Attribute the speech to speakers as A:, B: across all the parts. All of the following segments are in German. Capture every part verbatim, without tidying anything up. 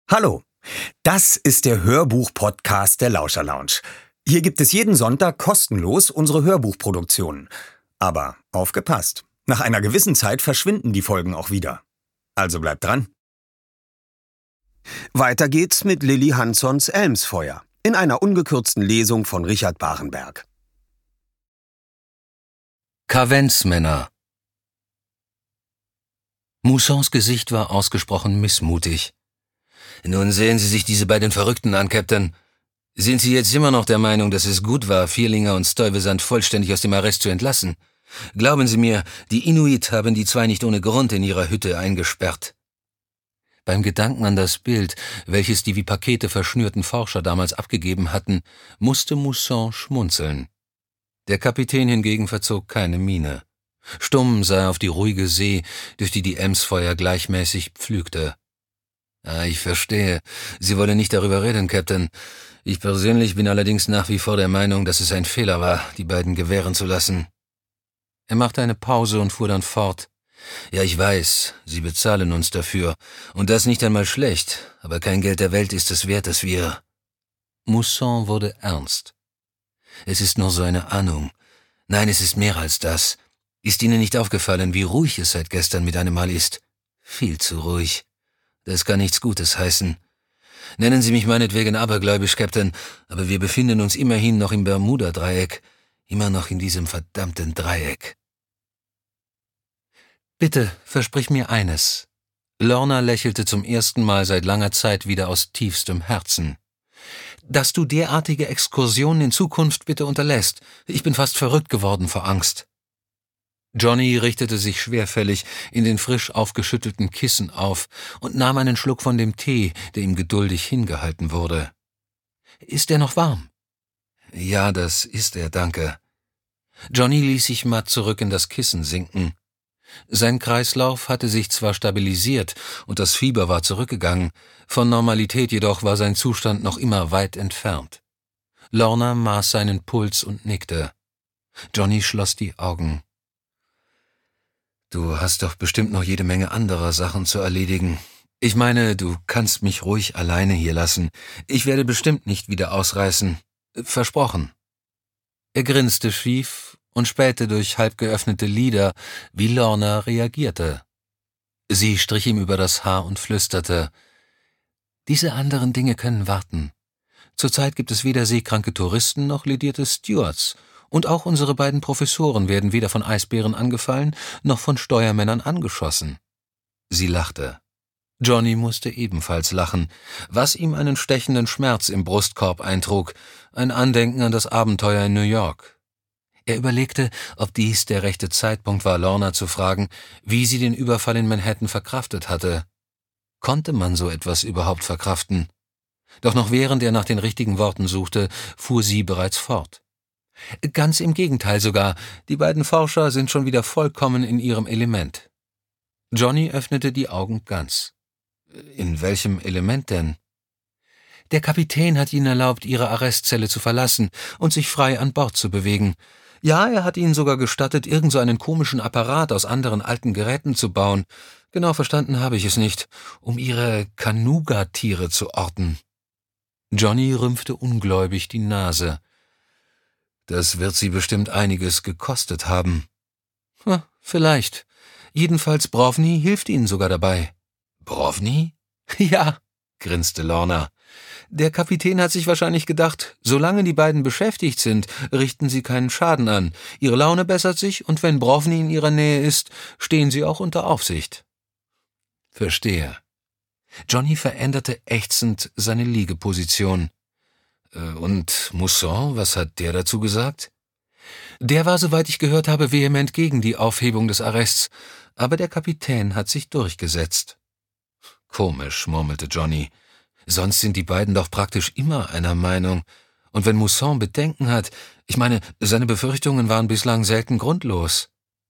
A: Hallo, das ist der Hörbuch-Podcast der Lauscher Lounge. Hier gibt es jeden Sonntag kostenlos unsere Hörbuchproduktionen. Aber aufgepasst, nach einer gewissen Zeit verschwinden die Folgen auch wieder. Also bleibt dran. Weiter geht's mit Lilli Hansons Elmsfeuer in einer ungekürzten Lesung von Richard Barenberg.
B: Kaventsmänner. Moussons Gesicht war ausgesprochen missmutig. »Nun sehen Sie sich diese beiden Verrückten an, Captain. Sind Sie jetzt immer noch der Meinung, dass es gut war, Vierlinger und Stuyvesant vollständig aus dem Arrest zu entlassen? Glauben Sie mir, die Inuit haben die zwei nicht ohne Grund in ihrer Hütte eingesperrt.« Beim Gedanken an das Bild, welches die wie Pakete verschnürten Forscher damals abgegeben hatten, musste Mousson schmunzeln. Der Kapitän hingegen verzog keine Miene. Stumm sah er auf die ruhige See, durch die die Elmsfeuer gleichmäßig pflügte. »Ah, ich verstehe. Sie wollen nicht darüber reden, Captain. Ich persönlich bin allerdings nach wie vor der Meinung, dass es ein Fehler war, die beiden gewähren zu lassen.« Er machte eine Pause und fuhr dann fort. »Ja, ich weiß, Sie bezahlen uns dafür. Und das nicht einmal schlecht, aber kein Geld der Welt ist es wert, dass wir...« Mousson wurde ernst. »Es ist nur so eine Ahnung. Nein, es ist mehr als das. Ist Ihnen nicht aufgefallen, wie ruhig es seit gestern mit einem Mal ist? Viel zu ruhig. Das kann nichts Gutes heißen. Nennen Sie mich meinetwegen abergläubisch, Captain, aber wir befinden uns immerhin noch im Bermuda-Dreieck. Immer noch in diesem verdammten Dreieck.« »Bitte, versprich mir eines.« Lorna lächelte zum ersten Mal seit langer Zeit wieder aus tiefstem Herzen. »Dass du derartige Exkursionen in Zukunft bitte unterlässt. Ich bin fast verrückt geworden vor Angst.« Johnny richtete sich schwerfällig in den frisch aufgeschüttelten Kissen auf und nahm einen Schluck von dem Tee, der ihm geduldig hingehalten wurde. »Ist er noch warm?« »Ja, das ist er, danke.« Johnny ließ sich matt zurück in das Kissen sinken. Sein Kreislauf hatte sich zwar stabilisiert und das Fieber war zurückgegangen, von Normalität jedoch war sein Zustand noch immer weit entfernt. Lorna maß seinen Puls und nickte. Johnny schloss die Augen. »Du hast doch bestimmt noch jede Menge anderer Sachen zu erledigen. Ich meine, du kannst mich ruhig alleine hier lassen. Ich werde bestimmt nicht wieder ausreißen. Versprochen.« Er grinste schief und spähte durch halb geöffnete Lider, wie Lorna reagierte. Sie strich ihm über das Haar und flüsterte, »Diese anderen Dinge können warten. Zurzeit gibt es weder seekranke Touristen noch ledierte Stewards. Und auch unsere beiden Professoren werden weder von Eisbären angefallen, noch von Steuermännern angeschossen.« Sie lachte. Johnny musste ebenfalls lachen, was ihm einen stechenden Schmerz im Brustkorb eintrug, ein Andenken an das Abenteuer in New York. Er überlegte, ob dies der rechte Zeitpunkt war, Lorna zu fragen, wie sie den Überfall in Manhattan verkraftet hatte. Konnte man so etwas überhaupt verkraften? Doch noch während er nach den richtigen Worten suchte, fuhr sie bereits fort. »Ganz im Gegenteil sogar, die beiden Forscher sind schon wieder vollkommen in ihrem Element.« Johnny öffnete die Augen ganz. »In welchem Element denn?« »Der Kapitän hat ihnen erlaubt, ihre Arrestzelle zu verlassen und sich frei an Bord zu bewegen. Ja, er hat ihnen sogar gestattet, irgend so einen komischen Apparat aus anderen alten Geräten zu bauen. Genau verstanden habe ich es nicht, um ihre Kanuga-Tiere zu orten.« Johnny rümpfte ungläubig die Nase. »Das wird Sie bestimmt einiges gekostet haben.« »Hm, vielleicht. Jedenfalls Brovny hilft Ihnen sogar dabei.« »Brovny?« »Ja«, grinste Lorna. »Der Kapitän hat sich wahrscheinlich gedacht, solange die beiden beschäftigt sind, richten sie keinen Schaden an. Ihre Laune bessert sich, und wenn Brovny in ihrer Nähe ist, stehen sie auch unter Aufsicht.« »Verstehe.« Johnny veränderte ächzend seine Liegeposition. »Und Mousson, was hat der dazu gesagt?« »Der war, soweit ich gehört habe, vehement gegen die Aufhebung des Arrests, aber der Kapitän hat sich durchgesetzt.« »Komisch«, murmelte Johnny. »Sonst sind die beiden doch praktisch immer einer Meinung. Und wenn Mousson Bedenken hat, ich meine, seine Befürchtungen waren bislang selten grundlos.«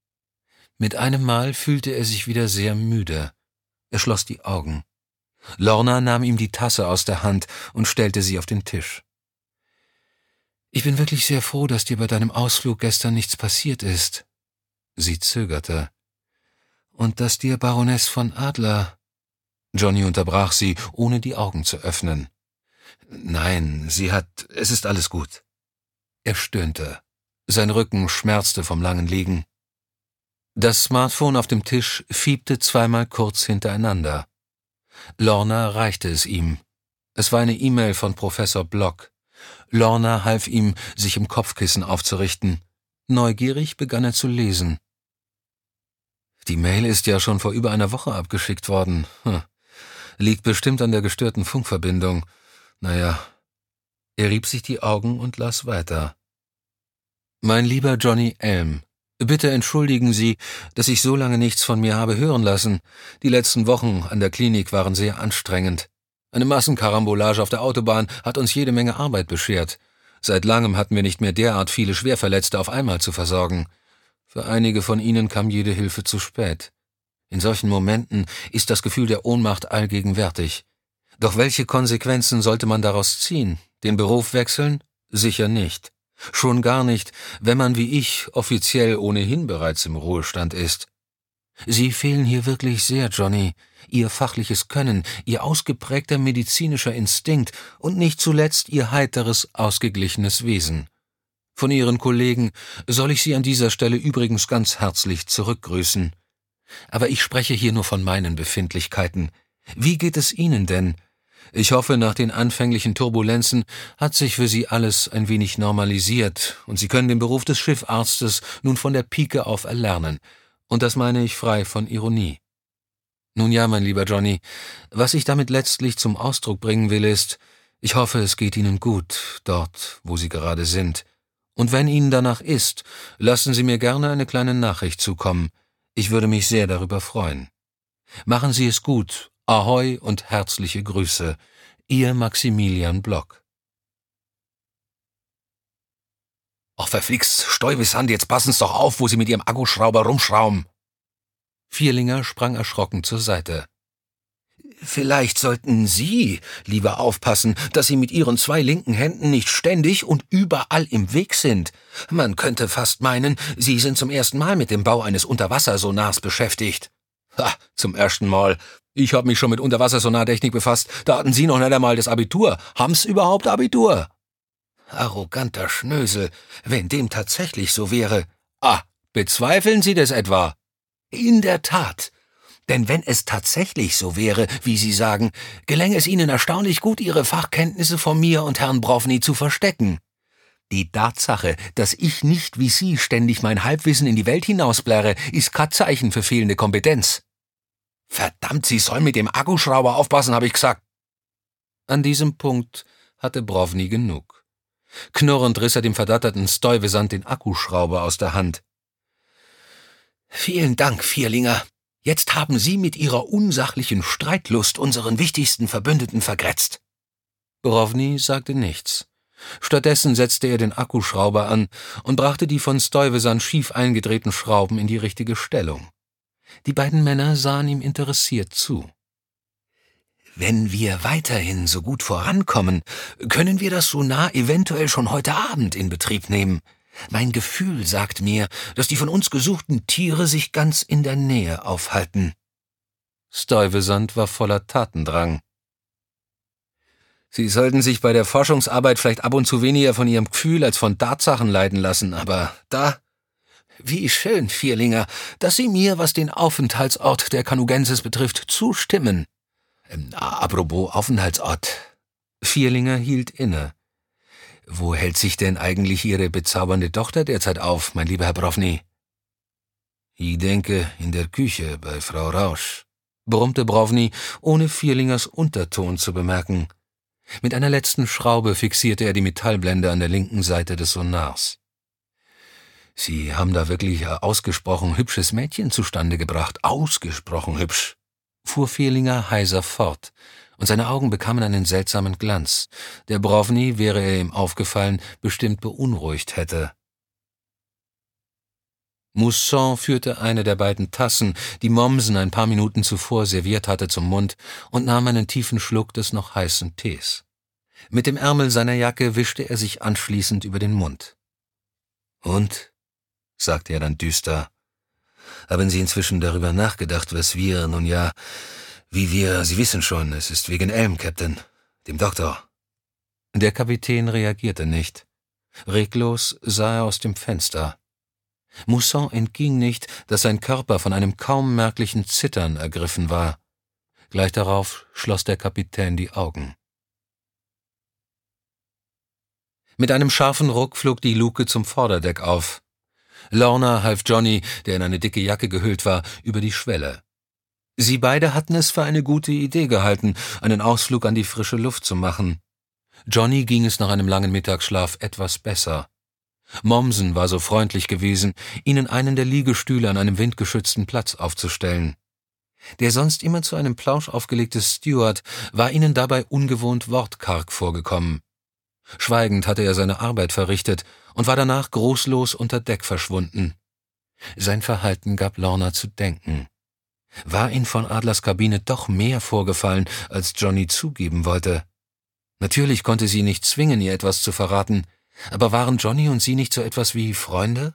B: Mit einem Mal fühlte er sich wieder sehr müde. Er schloss die Augen. Lorna nahm ihm die Tasse aus der Hand und stellte sie auf den Tisch. »Ich bin wirklich sehr froh, dass dir bei deinem Ausflug gestern nichts passiert ist.« Sie zögerte. »Und dass dir Baroness von Adler...« Johnny unterbrach sie, ohne die Augen zu öffnen. »Nein, sie hat... es ist alles gut.« Er stöhnte. Sein Rücken schmerzte vom langen Liegen. Das Smartphone auf dem Tisch fiebte zweimal kurz hintereinander. Lorna reichte es ihm. Es war eine E-Mail von Professor Block. Lorna half ihm, sich im Kopfkissen aufzurichten. Neugierig begann er zu lesen. »Die Mail ist ja schon vor über einer Woche abgeschickt worden. Hm. Liegt bestimmt an der gestörten Funkverbindung. Naja.« Er rieb sich die Augen und las weiter. »Mein lieber Johnny Elm, bitte entschuldigen Sie, dass ich so lange nichts von mir habe hören lassen. Die letzten Wochen an der Klinik waren sehr anstrengend. Eine Massenkarambolage auf der Autobahn hat uns jede Menge Arbeit beschert. Seit langem hatten wir nicht mehr derart viele Schwerverletzte auf einmal zu versorgen. Für einige von ihnen kam jede Hilfe zu spät. In solchen Momenten ist das Gefühl der Ohnmacht allgegenwärtig. Doch welche Konsequenzen sollte man daraus ziehen? Den Beruf wechseln? Sicher nicht. Schon gar nicht, wenn man wie ich offiziell ohnehin bereits im Ruhestand ist. Sie fehlen hier wirklich sehr, Johnny. Ihr fachliches Können, Ihr ausgeprägter medizinischer Instinkt und nicht zuletzt Ihr heiteres, ausgeglichenes Wesen. Von Ihren Kollegen soll ich Sie an dieser Stelle übrigens ganz herzlich zurückgrüßen. Aber ich spreche hier nur von meinen Befindlichkeiten. Wie geht es Ihnen denn? Ich hoffe, nach den anfänglichen Turbulenzen hat sich für Sie alles ein wenig normalisiert und Sie können den Beruf des Schiffarztes nun von der Pike auf erlernen. Und das meine ich frei von Ironie. Nun ja, mein lieber Johnny, was ich damit letztlich zum Ausdruck bringen will, ist, ich hoffe, es geht Ihnen gut, dort, wo Sie gerade sind. Und wenn Ihnen danach ist, lassen Sie mir gerne eine kleine Nachricht zukommen. Ich würde mich sehr darüber freuen. Machen Sie es gut. Ahoi und herzliche Grüße. Ihr Maximilian Block. »Ach, verflixt, Stuyvesant, jetzt passen's doch auf, wo Sie mit Ihrem Akkuschrauber rumschrauben!« Vierlinger sprang erschrocken zur Seite. »Vielleicht sollten Sie lieber aufpassen, dass Sie mit Ihren zwei linken Händen nicht ständig und überall im Weg sind. Man könnte fast meinen, Sie sind zum ersten Mal mit dem Bau eines Unterwassersonars beschäftigt.« »Ha, zum ersten Mal. Ich habe mich schon mit Unterwassersonartechnik befasst. Da hatten Sie noch nicht einmal das Abitur. Haben's überhaupt Abitur?« »Arroganter Schnösel, wenn dem tatsächlich so wäre.« »Ah, bezweifeln Sie das etwa?« »In der Tat. Denn wenn es tatsächlich so wäre, wie Sie sagen, gelänge es Ihnen erstaunlich gut, Ihre Fachkenntnisse vor mir und Herrn Brovny zu verstecken. Die Tatsache, dass ich nicht wie Sie ständig mein Halbwissen in die Welt hinausplärre, ist kein Zeichen für fehlende Kompetenz.« »Verdammt, Sie sollen mit dem Akkuschrauber aufpassen, habe ich gesagt.« An diesem Punkt hatte Brovny genug. Knurrend riss er dem verdatterten Stuyvesant den Akkuschrauber aus der Hand. »Vielen Dank, Vierlinger. Jetzt haben Sie mit Ihrer unsachlichen Streitlust unseren wichtigsten Verbündeten vergrätzt.« Brovny sagte nichts. Stattdessen setzte er den Akkuschrauber an und brachte die von Stuyvesant schief eingedrehten Schrauben in die richtige Stellung. Die beiden Männer sahen ihm interessiert zu. »Wenn wir weiterhin so gut vorankommen, können wir das Sonar eventuell schon heute Abend in Betrieb nehmen. Mein Gefühl sagt mir, dass die von uns gesuchten Tiere sich ganz in der Nähe aufhalten.« Stuyvesant war voller Tatendrang. »Sie sollten sich bei der Forschungsarbeit vielleicht ab und zu weniger von Ihrem Gefühl als von Tatsachen leiten lassen, aber da... Wie schön, Vierlinger, dass Sie mir, was den Aufenthaltsort der Canugensis betrifft, zustimmen. Ähm, apropos Aufenthaltsort.« Vierlinger hielt inne. »Wo hält sich denn eigentlich Ihre bezaubernde Tochter derzeit auf, mein lieber Herr Brovny?« »Ich denke, in der Küche bei Frau Rausch«, brummte Brovny, ohne Vierlingers Unterton zu bemerken. Mit einer letzten Schraube fixierte er die Metallblende an der linken Seite des Sonars. »Sie haben da wirklich ein ausgesprochen hübsches Mädchen zustande gebracht. Ausgesprochen hübsch«, fuhr Vierlinger heiser fort, und seine Augen bekamen einen seltsamen Glanz, der Brovny, wäre er ihm aufgefallen, bestimmt beunruhigt hätte. Mousson führte eine der beiden Tassen, die Mommsen ein paar Minuten zuvor serviert hatte, zum Mund und nahm einen tiefen Schluck des noch heißen Tees. Mit dem Ärmel seiner Jacke wischte er sich anschließend über den Mund. »Und?«, sagte er dann düster, »haben Sie inzwischen darüber nachgedacht, was wir, nun ja, Wie wir, Sie wissen schon, es ist wegen Elm, Captain, dem Doktor. Der Kapitän reagierte nicht. Reglos sah er aus dem Fenster. Mousson entging nicht, dass sein Körper von einem kaum merklichen Zittern ergriffen war. Gleich darauf schloss der Kapitän die Augen. Mit einem scharfen Ruck flog die Luke zum Vorderdeck auf. Lorna half Johnny, der in eine dicke Jacke gehüllt war, über die Schwelle. Sie beide hatten es für eine gute Idee gehalten, einen Ausflug an die frische Luft zu machen. Johnny ging es nach einem langen Mittagsschlaf etwas besser. Mommsen war so freundlich gewesen, ihnen einen der Liegestühle an einem windgeschützten Platz aufzustellen. Der sonst immer zu einem Plausch aufgelegte Steward war ihnen dabei ungewohnt wortkarg vorgekommen. Schweigend hatte er seine Arbeit verrichtet und war danach großlos unter Deck verschwunden. Sein Verhalten gab Lorna zu denken. War in von Adlers Kabine doch mehr vorgefallen, als Johnny zugeben wollte? Natürlich konnte sie nicht zwingen, ihr etwas zu verraten, aber waren Johnny und sie nicht so etwas wie Freunde?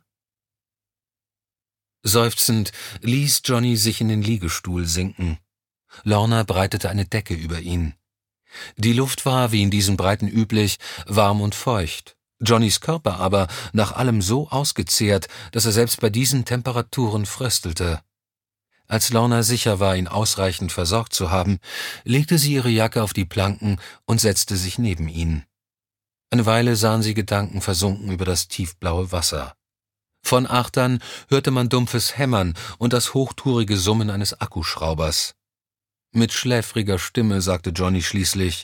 B: Seufzend ließ Johnny sich in den Liegestuhl sinken. Lorna breitete eine Decke über ihn. Die Luft war, wie in diesen Breiten üblich, warm und feucht. Johnnys Körper aber nach allem so ausgezehrt, dass er selbst bei diesen Temperaturen fröstelte. Als Lorna sicher war, ihn ausreichend versorgt zu haben, legte sie ihre Jacke auf die Planken und setzte sich neben ihn. Eine Weile sahen sie gedankenversunken über das tiefblaue Wasser. Von Achtern hörte man dumpfes Hämmern und das hochtourige Summen eines Akkuschraubers. Mit schläfriger Stimme sagte Johnny schließlich: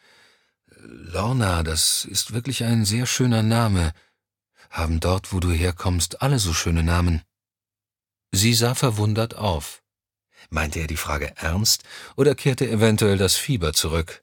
B: »Lorna, das ist wirklich ein sehr schöner Name. Haben dort, wo du herkommst, alle so schöne Namen?« Sie sah verwundert auf. Meinte er die Frage ernst oder kehrte eventuell das Fieber zurück?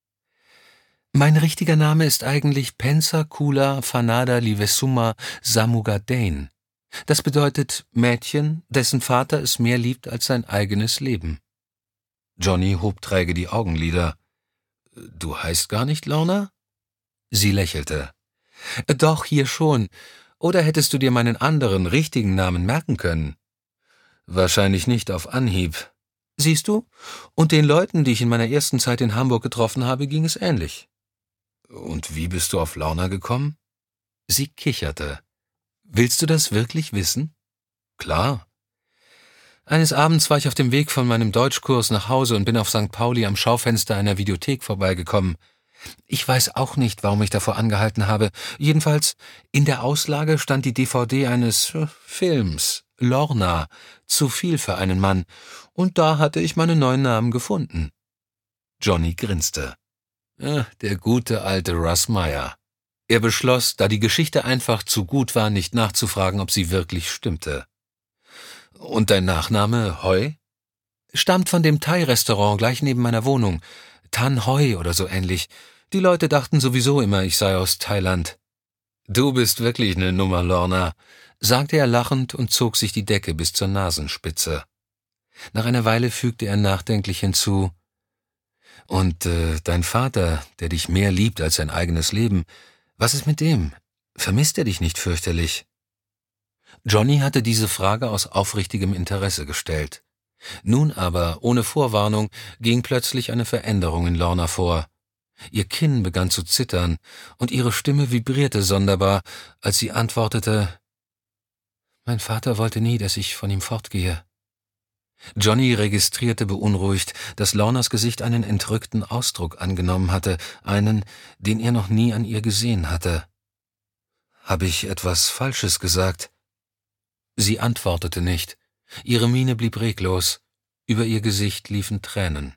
B: »Mein richtiger Name ist eigentlich Pensacola Fanada Livesuma Samugadain. Das bedeutet Mädchen, dessen Vater es mehr liebt als sein eigenes Leben.« Johnny hob träge die Augenlider. »Du heißt gar nicht Lorna?« Sie lächelte. »Doch, hier schon. Oder hättest du dir meinen anderen, richtigen Namen merken können?« »Wahrscheinlich nicht auf Anhieb. Siehst du? Und den Leuten, die ich in meiner ersten Zeit in Hamburg getroffen habe, ging es ähnlich.« »Und wie bist du auf Lorna gekommen?« Sie kicherte. »Willst du das wirklich wissen?« »Klar.« »Eines Abends war ich auf dem Weg von meinem Deutschkurs nach Hause und bin auf Sankt Pauli am Schaufenster einer Videothek vorbeigekommen. Ich weiß auch nicht, warum ich davor angehalten habe. Jedenfalls, in der Auslage stand die D V D eines äh, Films, Lorna, zu viel für einen Mann, und da hatte ich meinen neuen Namen gefunden.« Johnny grinste. Ah, der gute alte Russ Meyer. Er beschloss, da die Geschichte einfach zu gut war, nicht nachzufragen, ob sie wirklich stimmte. »Und dein Nachname, Hoi?« »Stammt von dem Thai-Restaurant gleich neben meiner Wohnung. Tan Hoi oder so ähnlich. Die Leute dachten sowieso immer, ich sei aus Thailand.« »Du bist wirklich eine Nummer, Lorna«, sagte er lachend und zog sich die Decke bis zur Nasenspitze. Nach einer Weile fügte er nachdenklich hinzu: »Und äh, dein Vater, der dich mehr liebt als sein eigenes Leben, was ist mit dem? Vermisst er dich nicht fürchterlich?« Johnny hatte diese Frage aus aufrichtigem Interesse gestellt. Nun aber, ohne Vorwarnung, ging plötzlich eine Veränderung in Lorna vor. Ihr Kinn begann zu zittern, und ihre Stimme vibrierte sonderbar, als sie antwortete: »Mein Vater wollte nie, dass ich von ihm fortgehe.« Johnny registrierte beunruhigt, dass Lornas Gesicht einen entrückten Ausdruck angenommen hatte, einen, den er noch nie an ihr gesehen hatte. »Habe ich etwas Falsches gesagt?« Sie antwortete nicht. Ihre Miene blieb reglos. Über ihr Gesicht liefen Tränen.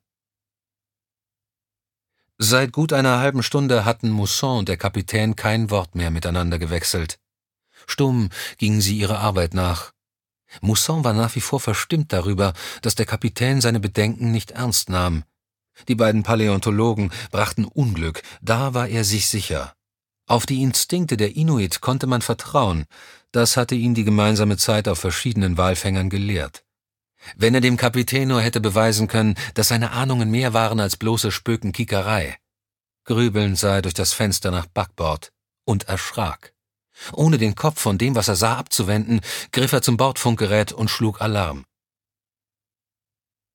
B: Seit gut einer halben Stunde hatten Mousson und der Kapitän kein Wort mehr miteinander gewechselt. Stumm gingen sie ihrer Arbeit nach. Mousson war nach wie vor verstimmt darüber, dass der Kapitän seine Bedenken nicht ernst nahm. Die beiden Paläontologen brachten Unglück, da war er sich sicher. Auf die Instinkte der Inuit konnte man vertrauen, das hatte ihn die gemeinsame Zeit auf verschiedenen Walfängern gelehrt. Wenn er dem Kapitän nur hätte beweisen können, dass seine Ahnungen mehr waren als bloße Spökenkickerei. Grübelnd sah er durch das Fenster nach Backbord und erschrak. Ohne den Kopf von dem, was er sah, abzuwenden, griff er zum Bordfunkgerät und schlug Alarm.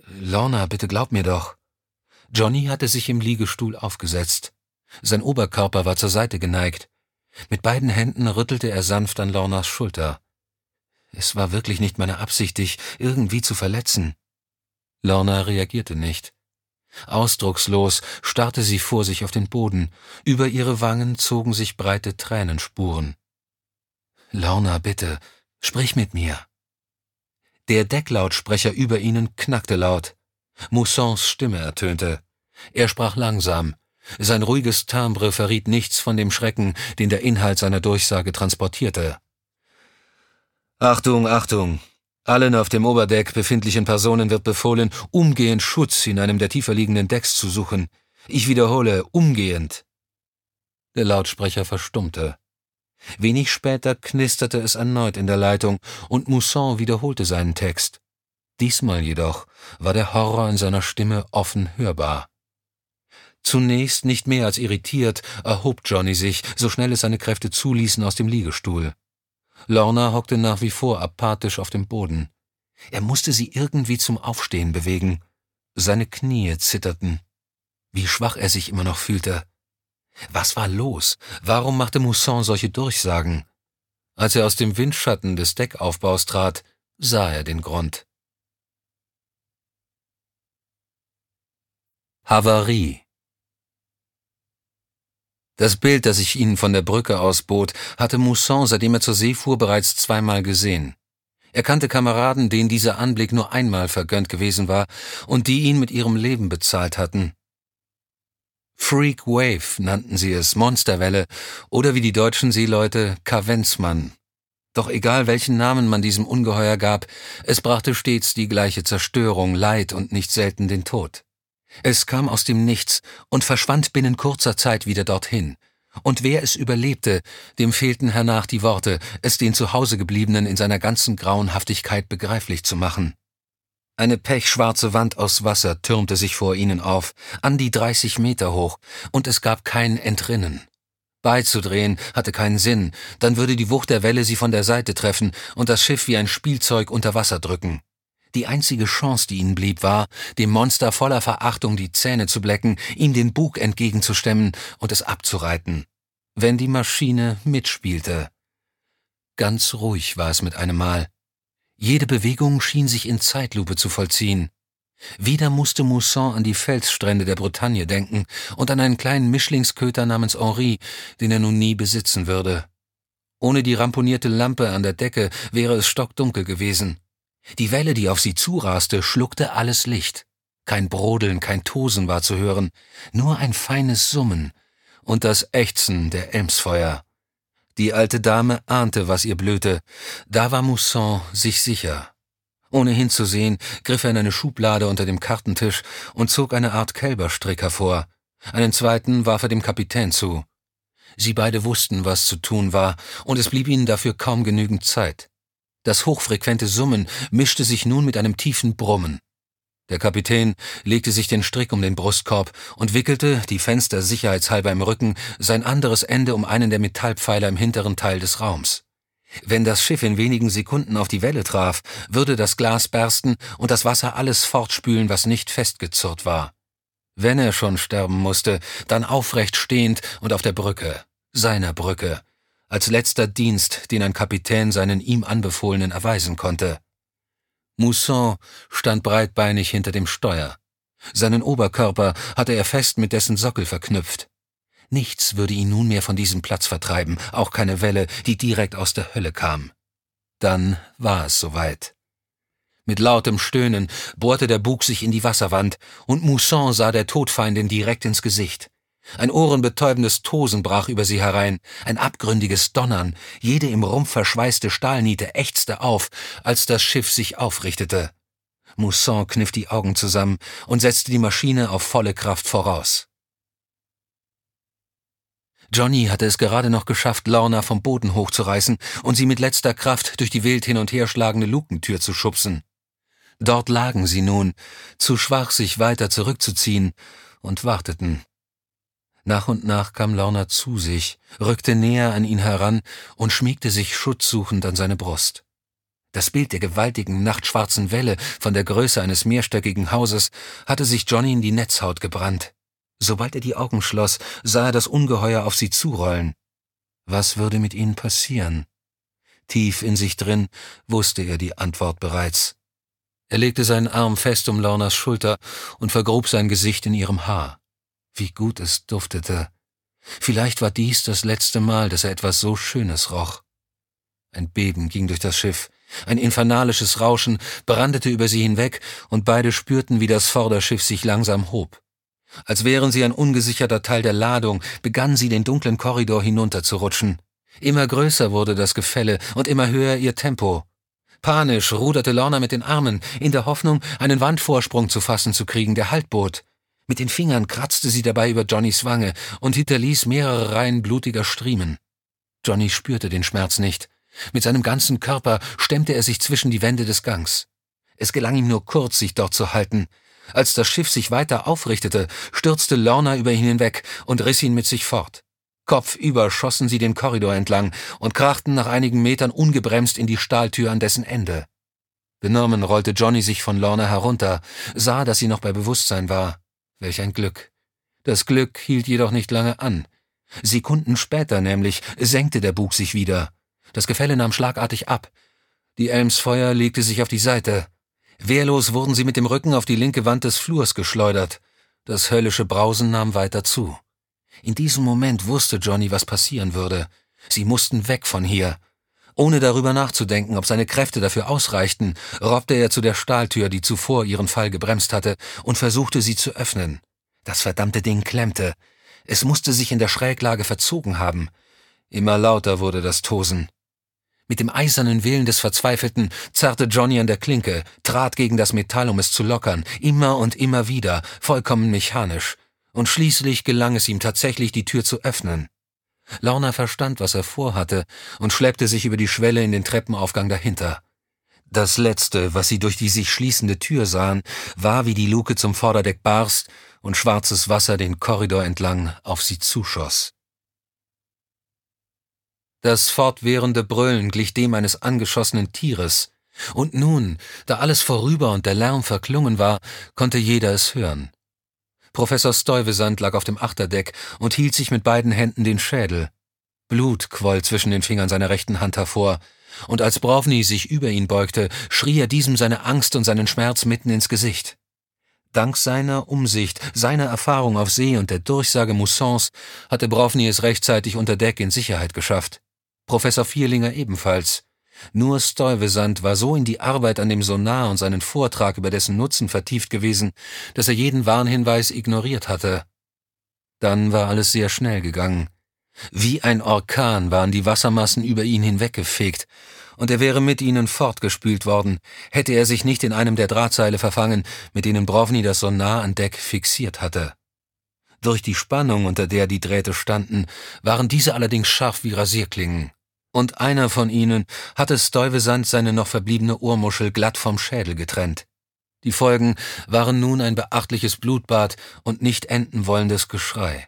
B: »Lorna, bitte glaub mir doch.« Johnny hatte sich im Liegestuhl aufgesetzt. Sein Oberkörper war zur Seite geneigt. Mit beiden Händen rüttelte er sanft an Lornas Schulter. »Es war wirklich nicht meine Absicht, dich irgendwie zu verletzen.« Lorna reagierte nicht. Ausdruckslos starrte sie vor sich auf den Boden. Über ihre Wangen zogen sich breite Tränenspuren. »Lorna, bitte, sprich mit mir.« Der Decklautsprecher über ihnen knackte laut. Moussons Stimme ertönte. Er sprach langsam. Sein ruhiges Timbre verriet nichts von dem Schrecken, den der Inhalt seiner Durchsage transportierte. »Achtung, Achtung! Allen auf dem Oberdeck befindlichen Personen wird befohlen, umgehend Schutz in einem der tiefer liegenden Decks zu suchen. Ich wiederhole, umgehend!« Der Lautsprecher verstummte. Wenig später knisterte es erneut in der Leitung und Mousson wiederholte seinen Text. Diesmal jedoch war der Horror in seiner Stimme offen hörbar. Zunächst nicht mehr als irritiert, erhob Johnny sich, so schnell es seine Kräfte zuließen, aus dem Liegestuhl. Lorna hockte nach wie vor apathisch auf dem Boden. Er musste sie irgendwie zum Aufstehen bewegen. Seine Knie zitterten. Wie schwach er sich immer noch fühlte. Was war los? Warum machte Mousson solche Durchsagen? Als er aus dem Windschatten des Deckaufbaus trat, sah er den Grund. Havarie. Das Bild, das ich Ihnen von der Brücke aus bot, hatte Mousson, seitdem er zur See fuhr, bereits zweimal gesehen. Er kannte Kameraden, denen dieser Anblick nur einmal vergönnt gewesen war und die ihn mit ihrem Leben bezahlt hatten. Freak Wave nannten sie es, Monsterwelle, oder wie die deutschen Seeleute, Kavenzmann. Doch egal welchen Namen man diesem Ungeheuer gab, es brachte stets die gleiche Zerstörung, Leid und nicht selten den Tod. Es kam aus dem Nichts und verschwand binnen kurzer Zeit wieder dorthin. Und wer es überlebte, dem fehlten hernach die Worte, es den Zuhausegebliebenen in seiner ganzen Grauenhaftigkeit begreiflich zu machen. Eine pechschwarze Wand aus Wasser türmte sich vor ihnen auf, an die dreißig Meter hoch, und es gab kein Entrinnen. Beizudrehen hatte keinen Sinn, dann würde die Wucht der Welle sie von der Seite treffen und das Schiff wie ein Spielzeug unter Wasser drücken. Die einzige Chance, die ihnen blieb, war, dem Monster voller Verachtung die Zähne zu blecken, ihm den Bug entgegenzustemmen und es abzureiten. Wenn die Maschine mitspielte. Ganz ruhig war es mit einem Mal. Jede Bewegung schien sich in Zeitlupe zu vollziehen. Wieder musste Mousson an die Felsstrände der Bretagne denken und an einen kleinen Mischlingsköter namens Henri, den er nun nie besitzen würde. Ohne die ramponierte Lampe an der Decke wäre es stockdunkel gewesen. Die Welle, die auf sie zuraste, schluckte alles Licht. Kein Brodeln, kein Tosen war zu hören, nur ein feines Summen und das Ächzen der Elmsfeuer. Die alte Dame ahnte, was ihr blühte. Da war Mousson sich sicher. Ohne hinzusehen, griff er in eine Schublade unter dem Kartentisch und zog eine Art Kälberstrick hervor. Einen zweiten warf er dem Kapitän zu. Sie beide wussten, was zu tun war, und es blieb ihnen dafür kaum genügend Zeit. Das hochfrequente Summen mischte sich nun mit einem tiefen Brummen. Der Kapitän legte sich den Strick um den Brustkorb und wickelte, die Fenster sicherheitshalber im Rücken, sein anderes Ende um einen der Metallpfeiler im hinteren Teil des Raums. Wenn das Schiff in wenigen Sekunden auf die Welle traf, würde das Glas bersten und das Wasser alles fortspülen, was nicht festgezurrt war. Wenn er schon sterben musste, dann aufrecht stehend und auf der Brücke, seiner Brücke, als letzter Dienst, den ein Kapitän seinen ihm Anbefohlenen erweisen konnte. Mousson stand breitbeinig hinter dem Steuer. Seinen Oberkörper hatte er fest mit dessen Sockel verknüpft. Nichts würde ihn nunmehr von diesem Platz vertreiben, auch keine Welle, die direkt aus der Hölle kam. Dann war es soweit. Mit lautem Stöhnen bohrte der Bug sich in die Wasserwand, und Mousson sah der Todfeindin direkt ins Gesicht. Ein ohrenbetäubendes Tosen brach über sie herein, ein abgründiges Donnern, jede im Rumpf verschweißte Stahlniete ächzte auf, als das Schiff sich aufrichtete. Mousson kniff die Augen zusammen und setzte die Maschine auf volle Kraft voraus. Johnny hatte es gerade noch geschafft, Lorna vom Boden hochzureißen und sie mit letzter Kraft durch die wild hin und her schlagende Lukentür zu schubsen. Dort lagen sie nun, zu schwach, sich weiter zurückzuziehen, und warteten. Nach und nach kam Lorna zu sich, rückte näher an ihn heran und schmiegte sich schutzsuchend an seine Brust. Das Bild der gewaltigen, nachtschwarzen Welle von der Größe eines mehrstöckigen Hauses hatte sich Johnny in die Netzhaut gebrannt. Sobald er die Augen schloss, sah er das Ungeheuer auf sie zurollen. Was würde mit ihnen passieren? Tief in sich drin wusste er die Antwort bereits. Er legte seinen Arm fest um Lornas Schulter und vergrub sein Gesicht in ihrem Haar. Wie gut es duftete. Vielleicht war dies das letzte Mal, dass er etwas so Schönes roch. Ein Beben ging durch das Schiff. Ein infernalisches Rauschen brandete über sie hinweg, und beide spürten, wie das Vorderschiff sich langsam hob. Als wären sie ein ungesicherter Teil der Ladung, begannen sie den dunklen Korridor hinunterzurutschen. Immer größer wurde das Gefälle und immer höher ihr Tempo. Panisch ruderte Lorna mit den Armen, in der Hoffnung, einen Wandvorsprung zu fassen zu kriegen, der Halt bot. Mit den Fingern kratzte sie dabei über Johnnys Wange und hinterließ mehrere Reihen blutiger Striemen. Johnny spürte den Schmerz nicht. Mit seinem ganzen Körper stemmte er sich zwischen die Wände des Gangs. Es gelang ihm nur kurz, sich dort zu halten. Als das Schiff sich weiter aufrichtete, stürzte Lorna über ihn hinweg und riss ihn mit sich fort. Kopfüber schossen sie den Korridor entlang und krachten nach einigen Metern ungebremst in die Stahltür an dessen Ende. Benommen rollte Johnny sich von Lorna herunter, sah, dass sie noch bei Bewusstsein war. Welch ein Glück. Das Glück hielt jedoch nicht lange an. Sekunden später nämlich senkte der Bug sich wieder. Das Gefälle nahm schlagartig ab. Die Elmsfeuer legte sich auf die Seite. Wehrlos wurden sie mit dem Rücken auf die linke Wand des Flurs geschleudert. Das höllische Brausen nahm weiter zu. In diesem Moment wusste Johnny, was passieren würde. Sie mussten weg von hier. Ohne darüber nachzudenken, ob seine Kräfte dafür ausreichten, robbte er zu der Stahltür, die zuvor ihren Fall gebremst hatte, und versuchte, sie zu öffnen. Das verdammte Ding klemmte. Es musste sich in der Schräglage verzogen haben. Immer lauter wurde das Tosen. Mit dem eisernen Willen des Verzweifelten zerrte Johnny an der Klinke, trat gegen das Metall, um es zu lockern, immer und immer wieder, vollkommen mechanisch. Und schließlich gelang es ihm tatsächlich, die Tür zu öffnen. Lorna verstand, was er vorhatte, und schleppte sich über die Schwelle in den Treppenaufgang dahinter. Das Letzte, was sie durch die sich schließende Tür sahen, war, wie die Luke zum Vorderdeck barst und schwarzes Wasser den Korridor entlang auf sie zuschoss. Das fortwährende Brüllen glich dem eines angeschossenen Tieres, und nun, da alles vorüber und der Lärm verklungen war, konnte jeder es hören. Professor Stuyvesant lag auf dem Achterdeck und hielt sich mit beiden Händen den Schädel. Blut quoll zwischen den Fingern seiner rechten Hand hervor, und als Brovny sich über ihn beugte, schrie er diesem seine Angst und seinen Schmerz mitten ins Gesicht. Dank seiner Umsicht, seiner Erfahrung auf See und der Durchsage Moussons hatte Brovny es rechtzeitig unter Deck in Sicherheit geschafft. Professor Vierlinger ebenfalls. Nur Stuyvesant war so in die Arbeit an dem Sonar und seinen Vortrag über dessen Nutzen vertieft gewesen, dass er jeden Warnhinweis ignoriert hatte. Dann war alles sehr schnell gegangen. Wie ein Orkan waren die Wassermassen über ihn hinweggefegt, und er wäre mit ihnen fortgespült worden, hätte er sich nicht in einem der Drahtseile verfangen, mit denen Brovny das Sonar an Deck fixiert hatte. Durch die Spannung, unter der die Drähte standen, waren diese allerdings scharf wie Rasierklingen. Und einer von ihnen hatte Stuyvesant seine noch verbliebene Ohrmuschel glatt vom Schädel getrennt. Die Folgen waren nun ein beachtliches Blutbad und nicht enden wollendes Geschrei.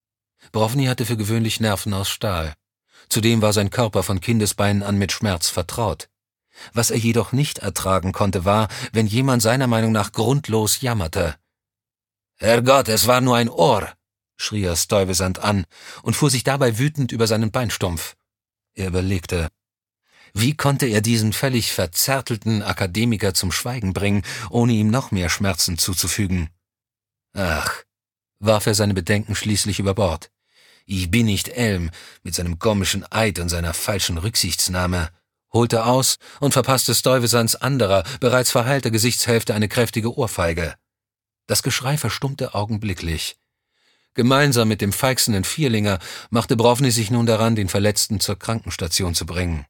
B: Brovny hatte für gewöhnlich Nerven aus Stahl. Zudem war sein Körper von Kindesbeinen an mit Schmerz vertraut. Was er jedoch nicht ertragen konnte, war, wenn jemand seiner Meinung nach grundlos jammerte. »Herrgott, es war nur ein Ohr«, schrie er Stuyvesant an und fuhr sich dabei wütend über seinen Beinstumpf. Er überlegte. Wie konnte er diesen völlig verzärtelten Akademiker zum Schweigen bringen, ohne ihm noch mehr Schmerzen zuzufügen? Ach, warf er seine Bedenken schließlich über Bord. Ich bin nicht Elm, mit seinem komischen Eid und seiner falschen Rücksichtsnahme, holte aus und verpasste Stuyvesants anderer, bereits verheilter Gesichtshälfte eine kräftige Ohrfeige. Das Geschrei verstummte augenblicklich. Gemeinsam mit dem feixenden Vierlinger machte Brovny sich nun daran, den Verletzten zur Krankenstation zu bringen.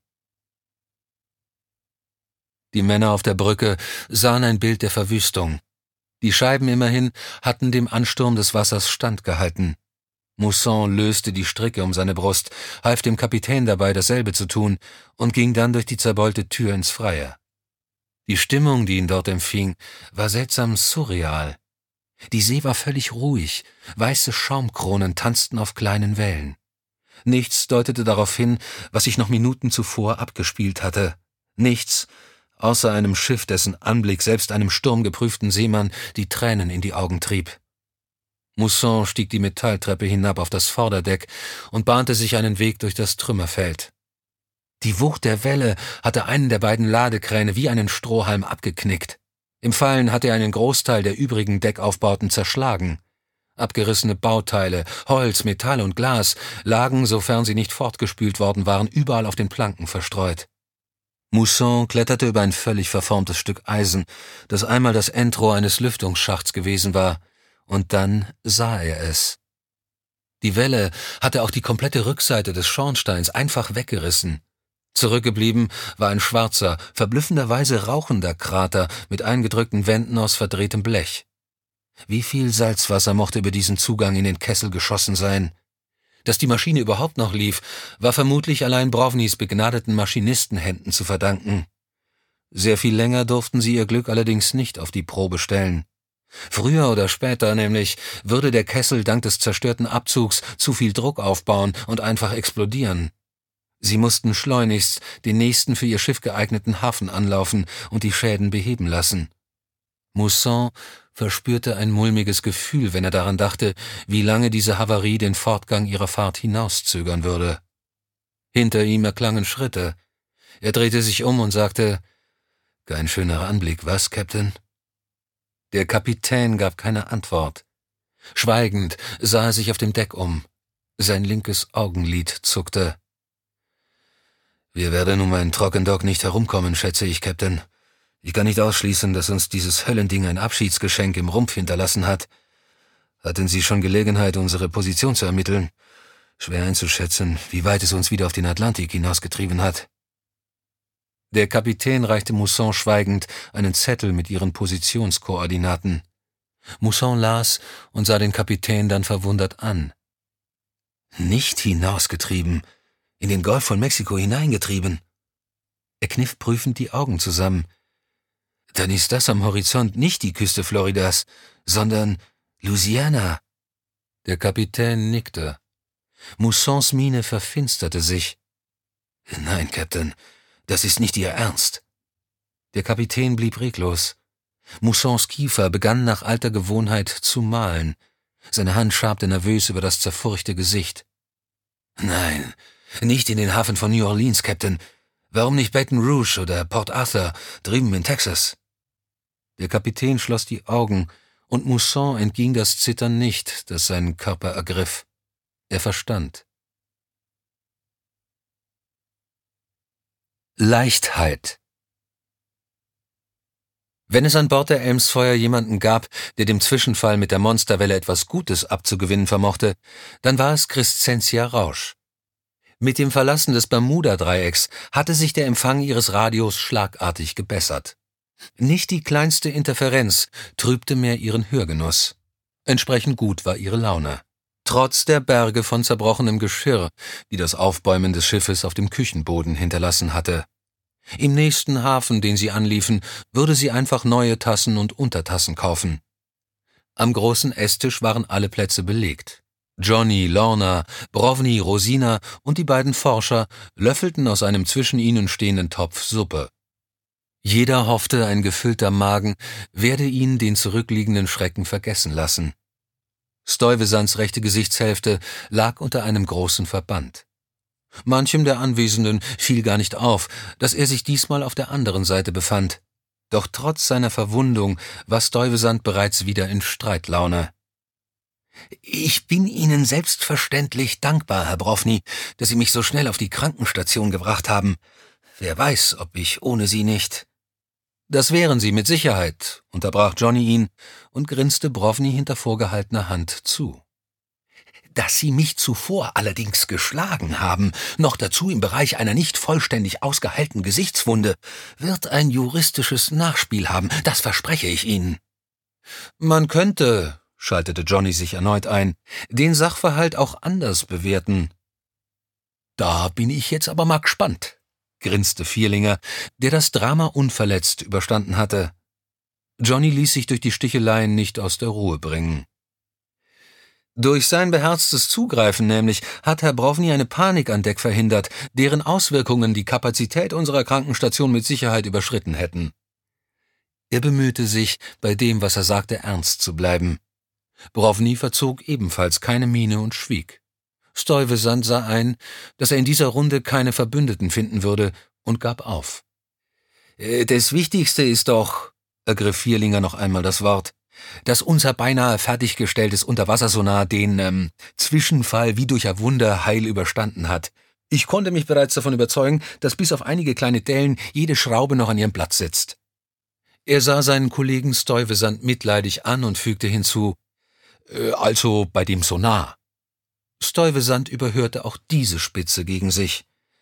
B: Die Männer auf der Brücke sahen ein Bild der Verwüstung. Die Scheiben immerhin hatten dem Ansturm des Wassers standgehalten. Mousson löste die Stricke um seine Brust, half dem Kapitän dabei, dasselbe zu tun, und ging dann durch die zerbeulte Tür ins Freie. Die Stimmung, die ihn dort empfing, war seltsam surreal. Die See war völlig ruhig, weiße Schaumkronen tanzten auf kleinen Wellen. Nichts deutete darauf hin, was sich noch Minuten zuvor abgespielt hatte. Nichts, außer einem Schiff, dessen Anblick selbst einem sturmgeprüften Seemann die Tränen in die Augen trieb. Mousson stieg die Metalltreppe hinab auf das Vorderdeck und bahnte sich einen Weg durch das Trümmerfeld. Die Wucht der Welle hatte einen der beiden Ladekräne wie einen Strohhalm abgeknickt. Im Fallen hatte er einen Großteil der übrigen Deckaufbauten zerschlagen. Abgerissene Bauteile, Holz, Metall und Glas lagen, sofern sie nicht fortgespült worden waren, überall auf den Planken verstreut. Mousson kletterte über ein völlig verformtes Stück Eisen, das einmal das Endrohr eines Lüftungsschachts gewesen war, und dann sah er es. Die Welle hatte auch die komplette Rückseite des Schornsteins einfach weggerissen. Zurückgeblieben war ein schwarzer, verblüffenderweise rauchender Krater mit eingedrückten Wänden aus verdrehtem Blech. Wie viel Salzwasser mochte über diesen Zugang in den Kessel geschossen sein? Dass die Maschine überhaupt noch lief, war vermutlich allein Brovnys begnadeten Maschinistenhänden zu verdanken. Sehr viel länger durften sie ihr Glück allerdings nicht auf die Probe stellen. Früher oder später nämlich würde der Kessel dank des zerstörten Abzugs zu viel Druck aufbauen und einfach explodieren. Sie mussten schleunigst den nächsten für ihr Schiff geeigneten Hafen anlaufen und die Schäden beheben lassen. Mousson verspürte ein mulmiges Gefühl, wenn er daran dachte, wie lange diese Havarie den Fortgang ihrer Fahrt hinauszögern würde. Hinter ihm erklangen Schritte. Er drehte sich um und sagte, »Kein schöner Anblick, was, Captain?« Der Kapitän gab keine Antwort. Schweigend sah er sich auf dem Deck um. Sein linkes Augenlid zuckte. »Wir werden um ein Trockendock nicht herumkommen, schätze ich, Captain. Ich kann nicht ausschließen, dass uns dieses Höllending ein Abschiedsgeschenk im Rumpf hinterlassen hat. Hatten Sie schon Gelegenheit, unsere Position zu ermitteln? Schwer einzuschätzen, wie weit es uns wieder auf den Atlantik hinausgetrieben hat.« Der Kapitän reichte Mousson schweigend einen Zettel mit ihren Positionskoordinaten. Mousson las und sah den Kapitän dann verwundert an. »Nicht hinausgetrieben, in den Golf von Mexiko hineingetrieben.« Er kniff prüfend die Augen zusammen. »Dann ist das am Horizont nicht die Küste Floridas, sondern Louisiana.« Der Kapitän nickte. Moussons Miene verfinsterte sich. »Nein, Captain, das ist nicht Ihr Ernst.« Der Kapitän blieb reglos. Moussons Kiefer begann nach alter Gewohnheit zu malen. Seine Hand schabte nervös über das zerfurchte Gesicht. »Nein, nicht in den Hafen von New Orleans, Captain. Warum nicht Baton Rouge oder Port Arthur, drüben in Texas?« Der Kapitän schloss die Augen, und Mousson entging das Zittern nicht, das seinen Körper ergriff. Er verstand. Leichtheit. Wenn es an Bord der Elmsfeuer jemanden gab, der dem Zwischenfall mit der Monsterwelle etwas Gutes abzugewinnen vermochte, dann war es Crescentia Rausch. Mit dem Verlassen des Bermuda-Dreiecks hatte sich der Empfang ihres Radios schlagartig gebessert. Nicht die kleinste Interferenz trübte mehr ihren Hörgenuss. Entsprechend gut war ihre Laune. Trotz der Berge von zerbrochenem Geschirr, die das Aufbäumen des Schiffes auf dem Küchenboden hinterlassen hatte. Im nächsten Hafen, den sie anliefen, würde sie einfach neue Tassen und Untertassen kaufen. Am großen Esstisch waren alle Plätze belegt. Johnny, Lorna, Brovny, Rosina und die beiden Forscher löffelten aus einem zwischen ihnen stehenden Topf Suppe. Jeder hoffte, ein gefüllter Magen werde ihn den zurückliegenden Schrecken vergessen lassen. Stuyvesants rechte Gesichtshälfte lag unter einem großen Verband. Manchem der Anwesenden fiel gar nicht auf, dass er sich diesmal auf der anderen Seite befand. Doch trotz seiner Verwundung war Stuyvesant bereits wieder in Streitlaune. »Ich bin Ihnen selbstverständlich dankbar, Herr Brovny, dass Sie mich so schnell auf die Krankenstation gebracht haben. Wer weiß, ob ich ohne Sie nicht...« »Das wären Sie mit Sicherheit«, unterbrach Johnny ihn und grinste Brovny hinter vorgehaltener Hand zu. »Dass Sie mich zuvor allerdings geschlagen haben, noch dazu im Bereich einer nicht vollständig ausgeheilten Gesichtswunde, wird ein juristisches Nachspiel haben, das verspreche ich Ihnen.« »Man könnte«, schaltete Johnny sich erneut ein, »den Sachverhalt auch anders bewerten.« »Da bin ich jetzt aber mal gespannt«, grinste Vierlinger, der das Drama unverletzt überstanden hatte. Johnny ließ sich durch die Sticheleien nicht aus der Ruhe bringen. Durch sein beherztes Zugreifen nämlich hat Herr Brovny eine Panik an Deck verhindert, deren Auswirkungen die Kapazität unserer Krankenstation mit Sicherheit überschritten hätten. Er bemühte sich, bei dem, was er sagte, ernst zu bleiben. Brovny verzog ebenfalls keine Miene und schwieg. Stuyvesant sah ein, dass er in dieser Runde keine Verbündeten finden würde, und gab auf. »Das Wichtigste ist doch«, ergriff Vierlinger noch einmal das Wort, »dass unser beinahe fertiggestelltes Unterwassersonar den ähm, Zwischenfall wie durch ein Wunder heil überstanden hat. Ich konnte mich bereits davon überzeugen, dass bis auf einige kleine Dellen jede Schraube noch an ihrem Platz sitzt.« Er sah seinen Kollegen Stuyvesant mitleidig an und fügte hinzu, äh, »Also bei dem Sonar.« Stuyvesant überhörte auch diese Spitze gegen sich.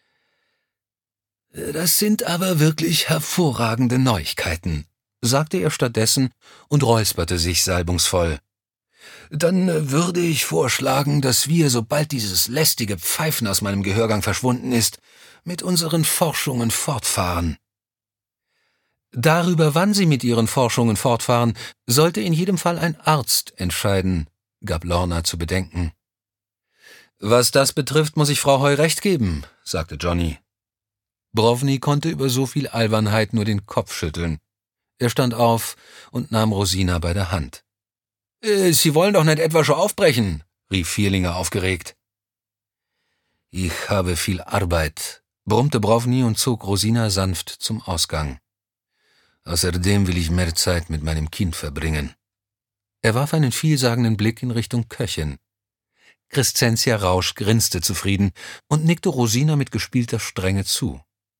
B: »Das sind aber wirklich hervorragende Neuigkeiten«, sagte er stattdessen und räusperte sich salbungsvoll. »Dann würde ich vorschlagen, dass wir, sobald dieses lästige Pfeifen aus meinem Gehörgang verschwunden ist, mit unseren Forschungen fortfahren.« Darüber, wann sie mit ihren Forschungen fortfahren, sollte in jedem Fall ein Arzt entscheiden, gab Lorna zu bedenken. »Was das betrifft, muss ich Frau Hoy recht geben«, sagte Johnny. Brovny konnte über so viel Albernheit nur den Kopf schütteln. Er stand auf und nahm Rosina bei der Hand. Äh, »Sie wollen doch nicht etwa schon aufbrechen«, rief Vierlinger aufgeregt. »Ich habe viel Arbeit«, brummte Brovny und zog Rosina sanft zum Ausgang. »Außerdem will ich mehr Zeit mit meinem Kind verbringen.« Er warf einen vielsagenden Blick in Richtung Köchin. Crescentia Rausch grinste zufrieden und nickte Rosina mit gespielter Strenge zu.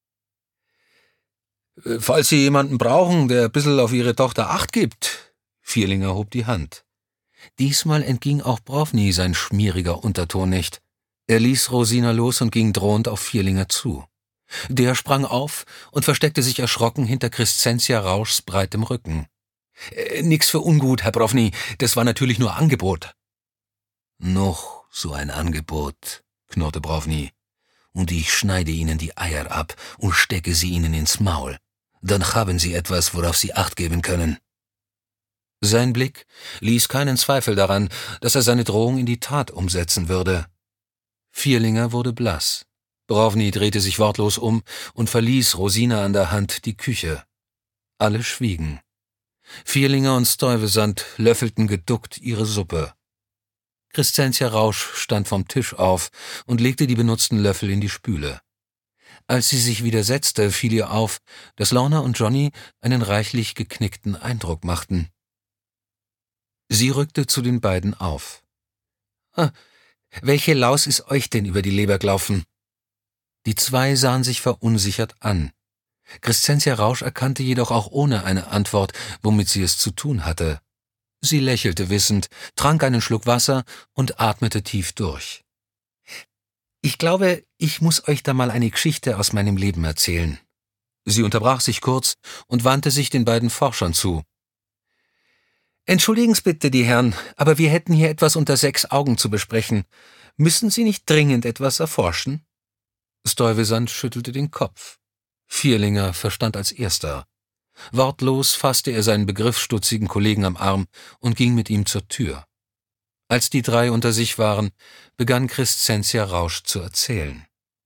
B: »Falls Sie jemanden brauchen, der ein bisschen auf Ihre Tochter Acht gibt«, Vierlinger hob die Hand. Diesmal entging auch Brovny sein schmieriger Unterton nicht. Er ließ Rosina los und ging drohend auf Vierlinger zu. Der sprang auf und versteckte sich erschrocken hinter Crescentia Rauschs breitem Rücken. Äh, »Nix für ungut, Herr Brovny, das war natürlich nur Angebot.« »Noch so ein Angebot«, knurrte Brovny, »und ich schneide Ihnen die Eier ab und stecke sie Ihnen ins Maul. Dann haben Sie etwas, worauf Sie Acht geben können.« Sein Blick ließ keinen Zweifel daran, dass er seine Drohung in die Tat umsetzen würde. Vierlinger wurde blass. Brovny drehte sich wortlos um und verließ, Rosina an der Hand, die Küche. Alle schwiegen. Vierlinger und Stuyvesant löffelten geduckt ihre Suppe. Crescentia Rausch stand vom Tisch auf und legte die benutzten Löffel in die Spüle. Als sie sich wieder setzte, fiel ihr auf, dass Lorna und Johnny einen reichlich geknickten Eindruck machten. Sie rückte zu den beiden auf. Ah, »Welche Laus ist euch denn über die Leber gelaufen?« Die zwei sahen sich verunsichert an. Crescentia Rausch erkannte jedoch auch ohne eine Antwort, womit sie es zu tun hatte. Sie lächelte wissend, trank einen Schluck Wasser und atmete tief durch. »Ich glaube, ich muss euch da mal eine Geschichte aus meinem Leben erzählen.« Sie unterbrach sich kurz und wandte sich den beiden Forschern zu. »Entschuldigen's bitte, die Herren, aber wir hätten hier etwas unter sechs Augen zu besprechen. Müssen Sie nicht dringend etwas erforschen?« Stuyvesant schüttelte den Kopf. Vierlinger verstand als erster. Wortlos fasste er seinen begriffsstutzigen Kollegen am Arm und ging mit ihm zur Tür. Als die drei unter sich waren, begann Crescentia Rausch zu erzählen.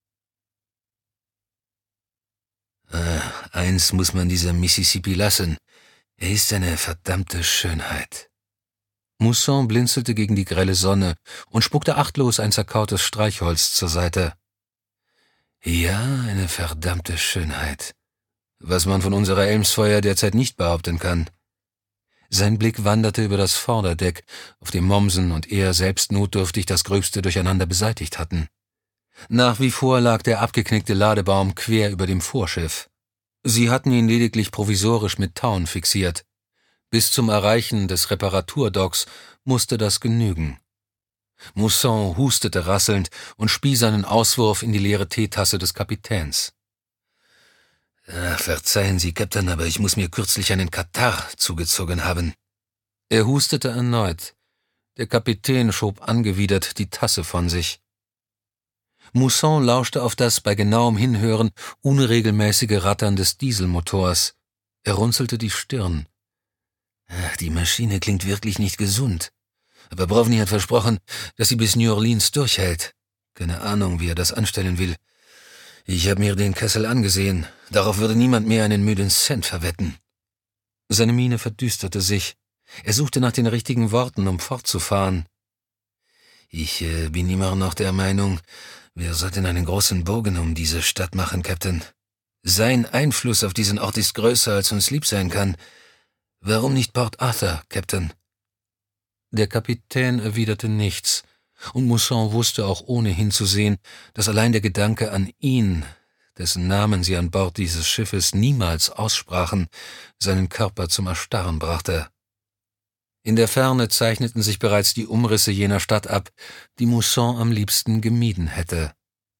B: Äh, eins muss man dieser Mississippi lassen. Er ist eine verdammte Schönheit. Mousson blinzelte gegen die grelle Sonne und spuckte achtlos ein zerkautes Streichholz zur Seite. Ja, eine verdammte Schönheit. Was man von unserer Elmsfeuer derzeit nicht behaupten kann. Sein Blick wanderte über das Vorderdeck, auf dem Mommsen und er selbst notdürftig das Gröbste durcheinander beseitigt hatten. Nach wie vor lag der abgeknickte Ladebaum quer über dem Vorschiff. Sie hatten ihn lediglich provisorisch mit Tauen fixiert. Bis zum Erreichen des Reparaturdocks musste das genügen. Mousson hustete rasselnd und spie seinen Auswurf in die leere Teetasse des Kapitäns. Ach, verzeihen Sie, Captain, aber ich muss mir kürzlich einen Katarrh zugezogen haben. Er hustete erneut. Der Kapitän schob angewidert die Tasse von sich. Mousson lauschte auf das bei genauem Hinhören unregelmäßige Rattern des Dieselmotors. Er runzelte die Stirn. Ach, die Maschine klingt wirklich nicht gesund. Aber Brovny hat versprochen, dass sie bis New Orleans durchhält. Keine Ahnung, wie er das anstellen will. Ich habe mir den Kessel angesehen. Darauf würde niemand mehr einen müden Cent verwetten. Seine Miene verdüsterte sich. Er suchte nach den richtigen Worten, um fortzufahren. Ich äh, bin immer noch der Meinung, wir sollten einen großen Bogen um diese Stadt machen, Captain. Sein Einfluss auf diesen Ort ist größer, als uns lieb sein kann. Warum nicht Port Arthur, Captain? Der Kapitän erwiderte nichts, und Mousson wusste auch ohne hinzusehen, dass allein der Gedanke an ihn, dessen Namen sie an Bord dieses Schiffes niemals aussprachen, seinen Körper zum Erstarren brachte. In der Ferne zeichneten sich bereits die Umrisse jener Stadt ab, die Mousson am liebsten gemieden hätte.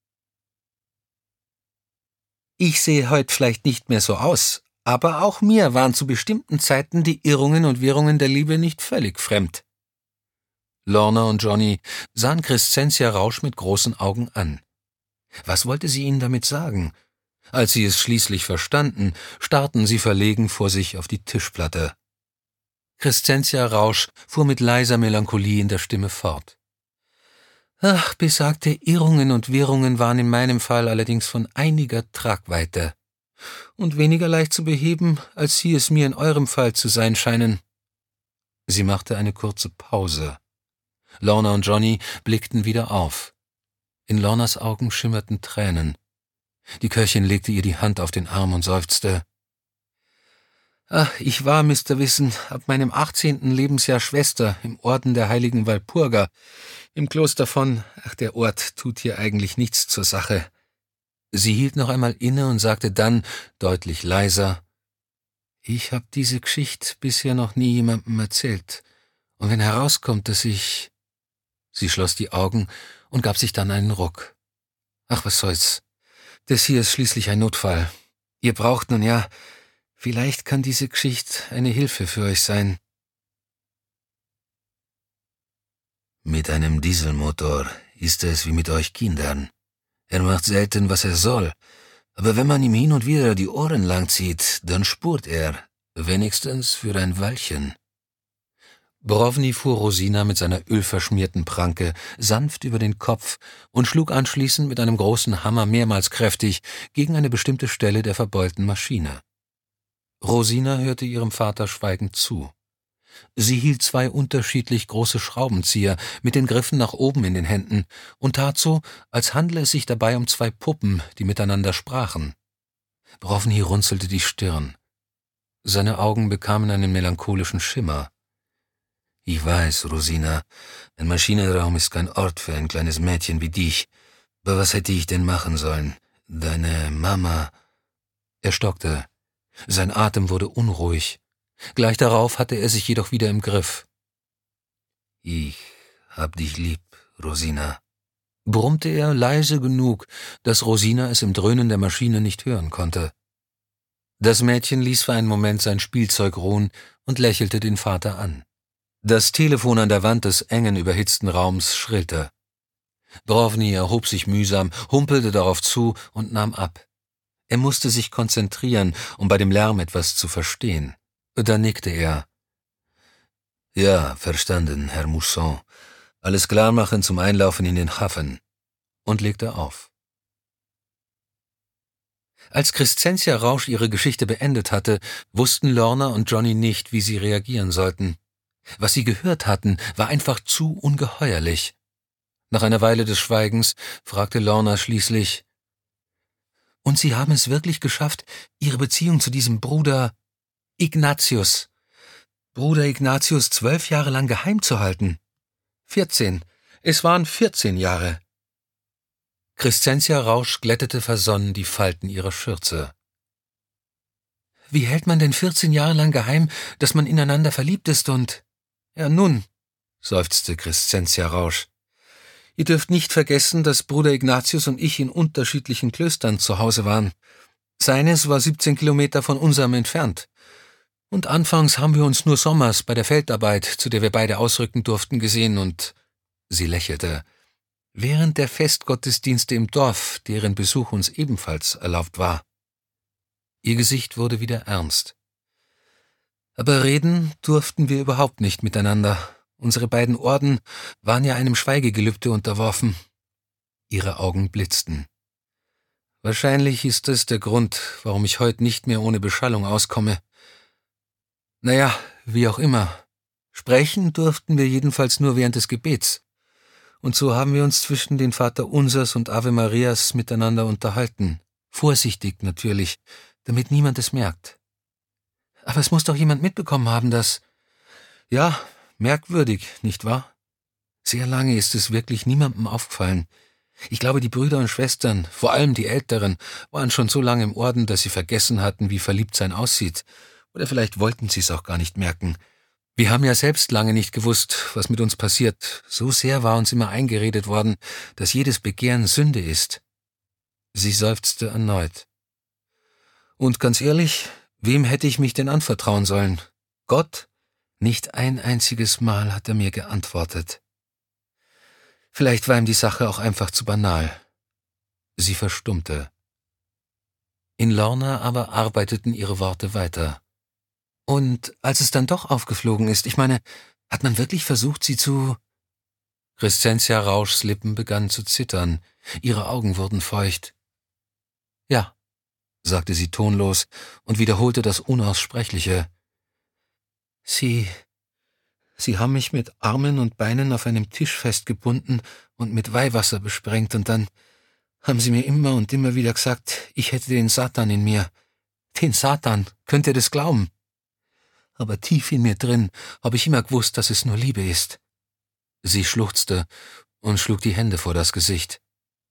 B: »Ich sehe heute vielleicht nicht mehr so aus, aber auch mir waren zu bestimmten Zeiten die Irrungen und Wirrungen der Liebe nicht völlig fremd.« Lorna und Johnny sahen Crescentia Rausch mit großen Augen an. Was wollte sie ihnen damit sagen? Als sie es schließlich verstanden, starrten sie verlegen vor sich auf die Tischplatte. Crescentia Rausch fuhr mit leiser Melancholie in der Stimme fort. »Ach, besagte Irrungen und Wirrungen waren in meinem Fall allerdings von einiger Tragweite und weniger leicht zu beheben, als sie es mir in eurem Fall zu sein scheinen.« Sie machte eine kurze Pause. Lorna und Johnny blickten wieder auf. In Lornas Augen schimmerten Tränen. Die Köchin legte ihr die Hand auf den Arm und seufzte. »Ach, ich war, Mister Wissen, ab meinem achtzehnten Lebensjahr Schwester im Orden der heiligen Walpurga, im Kloster von, ach, der Ort tut hier eigentlich nichts zur Sache.« Sie hielt noch einmal inne und sagte dann, deutlich leiser, »Ich habe diese Geschichte bisher noch nie jemandem erzählt. Und wenn herauskommt, dass ich...« Sie schloss die Augen und gab sich dann einen Ruck. »Ach, was soll's. Das hier ist schließlich ein Notfall. Ihr braucht nun ja... Vielleicht kann diese Geschichte eine Hilfe für euch sein.« »Mit einem Dieselmotor ist es wie mit euch Kindern. Er macht selten, was er soll, aber wenn man ihm hin und wieder die Ohren langzieht, dann spurt er, wenigstens für ein Weilchen.« Brovny fuhr Rosina mit seiner ölverschmierten Pranke sanft über den Kopf und schlug anschließend mit einem großen Hammer mehrmals kräftig gegen eine bestimmte Stelle der verbeulten Maschine. Rosina hörte ihrem Vater schweigend zu. Sie hielt zwei unterschiedlich große Schraubenzieher mit den Griffen nach oben in den Händen und tat so, als handle es sich dabei um zwei Puppen, die miteinander sprachen. Brovny runzelte die Stirn. Seine Augen bekamen einen melancholischen Schimmer. »Ich weiß, Rosina, ein Maschinenraum ist kein Ort für ein kleines Mädchen wie dich. Aber was hätte ich denn machen sollen? Deine Mama...« Er stockte. Sein Atem wurde unruhig. Gleich darauf hatte er sich jedoch wieder im Griff. »Ich hab dich lieb, Rosina«, brummte er leise genug, dass Rosina es im Dröhnen der Maschine nicht hören konnte. Das Mädchen ließ für einen Moment sein Spielzeug ruhen und lächelte den Vater an. Das Telefon an der Wand des engen, überhitzten Raums schrillte. Brovny erhob sich mühsam, humpelte darauf zu und nahm ab. Er musste sich konzentrieren, um bei dem Lärm etwas zu verstehen. Da nickte er. »Ja, verstanden, Herr Mousson. Alles klar machen zum Einlaufen in den Hafen.« Und legte auf. Als Crescentia Rausch ihre Geschichte beendet hatte, wussten Lorna und Johnny nicht, wie sie reagieren sollten. Was sie gehört hatten, war einfach zu ungeheuerlich. Nach einer Weile des Schweigens fragte Lorna schließlich, »Und Sie haben es wirklich geschafft, Ihre Beziehung zu diesem Bruder Ignatius, Bruder Ignatius zwölf Jahre lang geheim zu halten?« »Vierzehn. Es waren vierzehn Jahre.« Crescentia Rausch glättete versonnen die Falten ihrer Schürze. »Wie hält man denn vierzehn Jahre lang geheim, dass man ineinander verliebt ist und...« »Ja nun«, seufzte Crescentia Rausch, »ihr dürft nicht vergessen, dass Bruder Ignatius und ich in unterschiedlichen Klöstern zu Hause waren. Seines war siebzehn Kilometer von unserem entfernt. Und anfangs haben wir uns nur sommers bei der Feldarbeit, zu der wir beide ausrücken durften, gesehen und...« Sie lächelte. »Während der Festgottesdienste im Dorf, deren Besuch uns ebenfalls erlaubt war.« Ihr Gesicht wurde wieder ernst. »Aber reden durften wir überhaupt nicht miteinander, Unsere beiden Orden waren ja einem Schweigegelübde unterworfen. Ihre Augen blitzten. Wahrscheinlich ist das der Grund, warum ich heute nicht mehr ohne Beschallung auskomme. Naja, wie auch immer. Sprechen durften wir jedenfalls nur während des Gebets. Und so haben wir uns zwischen den Vaterunsers und Ave Marias miteinander unterhalten. Vorsichtig natürlich, damit niemand es merkt. Aber es muss doch jemand mitbekommen haben, dass... Ja, merkwürdig, nicht wahr? Sehr lange ist es wirklich niemandem aufgefallen. Ich glaube, die Brüder und Schwestern, vor allem die Älteren, waren schon so lange im Orden, dass sie vergessen hatten, wie verliebt sein aussieht. Oder vielleicht wollten sie es auch gar nicht merken. Wir haben ja selbst lange nicht gewusst, was mit uns passiert. So sehr war uns immer eingeredet worden, dass jedes Begehren Sünde ist. Sie seufzte erneut. Und ganz ehrlich, wem hätte ich mich denn anvertrauen sollen? Gott? Nicht ein einziges Mal hat er mir geantwortet. Vielleicht war ihm die Sache auch einfach zu banal. Sie verstummte. In Lorna aber arbeiteten ihre Worte weiter. Und als es dann doch aufgeflogen ist, ich meine, hat man wirklich versucht, sie zu... Crescentia Rauschs Lippen begannen zu zittern, ihre Augen wurden feucht. Ja, sagte sie tonlos und wiederholte das Unaussprechliche. Sie... Sie haben mich mit Armen und Beinen auf einem Tisch festgebunden und mit Weihwasser besprengt, und dann haben sie mir immer und immer wieder gesagt, ich hätte den Satan in mir. Den Satan, könnt ihr das glauben? Aber tief in mir drin habe ich immer gewusst, dass es nur Liebe ist. Sie schluchzte und schlug die Hände vor das Gesicht.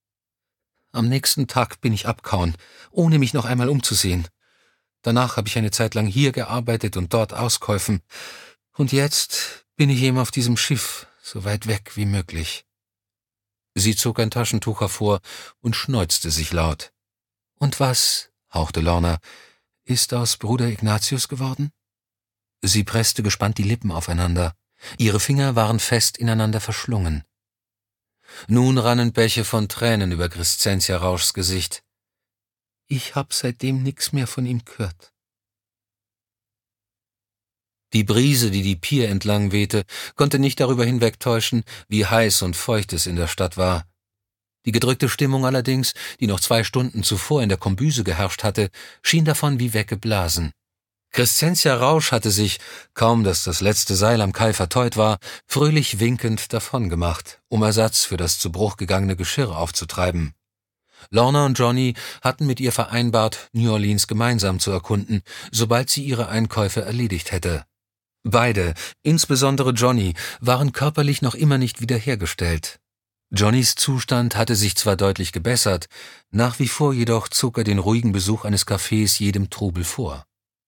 B: Am nächsten Tag bin ich abgehauen, ohne mich noch einmal umzusehen. Danach habe ich eine Zeit lang hier gearbeitet und dort ausgeholfen. Und jetzt bin ich eben auf diesem Schiff, so weit weg wie möglich. Sie zog ein Taschentuch hervor und schneuzte sich laut. Und was, hauchte Lorna, ist aus Bruder Ignatius geworden? Sie presste gespannt die Lippen aufeinander. Ihre Finger waren fest ineinander verschlungen. Nun rannen Bäche von Tränen über Crescentia Rauschs Gesicht. Ich hab seitdem nix mehr von ihm gehört. Die Brise, die die Pier entlang wehte, konnte nicht darüber hinwegtäuschen, wie heiß und feucht es in der Stadt war. Die gedrückte Stimmung allerdings, die noch zwei Stunden zuvor in der Kombüse geherrscht hatte, schien davon wie weggeblasen. Crescentia Rausch hatte sich, kaum dass das letzte Seil am Kai verteut war, fröhlich winkend davongemacht, um Ersatz für das zu Bruch gegangene Geschirr aufzutreiben. Lorna und Johnny hatten mit ihr vereinbart, New Orleans gemeinsam zu erkunden, sobald sie ihre Einkäufe erledigt hätte. Beide, insbesondere Johnny, waren körperlich noch immer nicht wiederhergestellt. Johnnys Zustand hatte sich zwar deutlich gebessert, nach wie vor jedoch zog er den ruhigen Besuch eines Cafés jedem Trubel vor.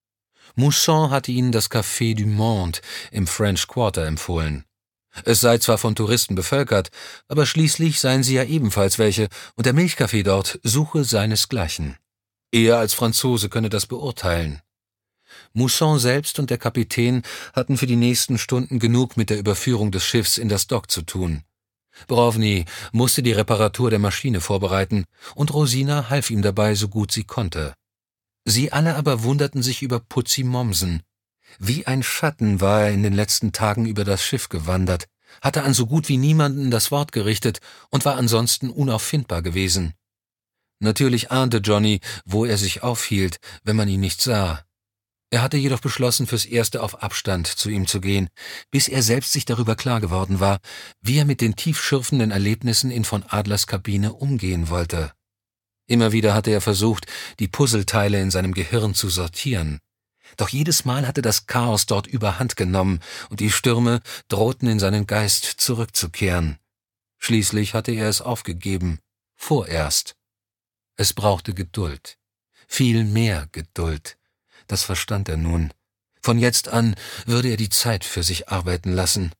B: Mousson hatte ihnen das Café du Monde im French Quarter empfohlen. Es sei zwar von Touristen bevölkert, aber schließlich seien sie ja ebenfalls welche, und der Milchkaffee dort suche seinesgleichen. Er als Franzose könne das beurteilen. Mousson selbst und der Kapitän hatten für die nächsten Stunden genug mit der Überführung des Schiffs in das Dock zu tun. Brovny musste die Reparatur der Maschine vorbereiten, und Rosina half ihm dabei, so gut sie konnte. Sie alle aber wunderten sich über Putzi Mommsen. Wie ein Schatten war er in den letzten Tagen über das Schiff gewandert, hatte an so gut wie niemanden das Wort gerichtet und war ansonsten unauffindbar gewesen. Natürlich ahnte Johnny, wo er sich aufhielt, wenn man ihn nicht sah. Er hatte jedoch beschlossen, fürs Erste auf Abstand zu ihm zu gehen, bis er selbst sich darüber klar geworden war, wie er mit den tiefschürfenden Erlebnissen in von Adlers Kabine umgehen wollte. Immer wieder hatte er versucht, die Puzzleteile in seinem Gehirn zu sortieren. Doch jedes Mal hatte das Chaos dort überhand genommen und die Stürme drohten in seinen Geist zurückzukehren. Schließlich hatte er es aufgegeben, vorerst. Es brauchte Geduld, viel mehr Geduld. Das verstand er nun. Von jetzt an würde er die Zeit für sich arbeiten lassen.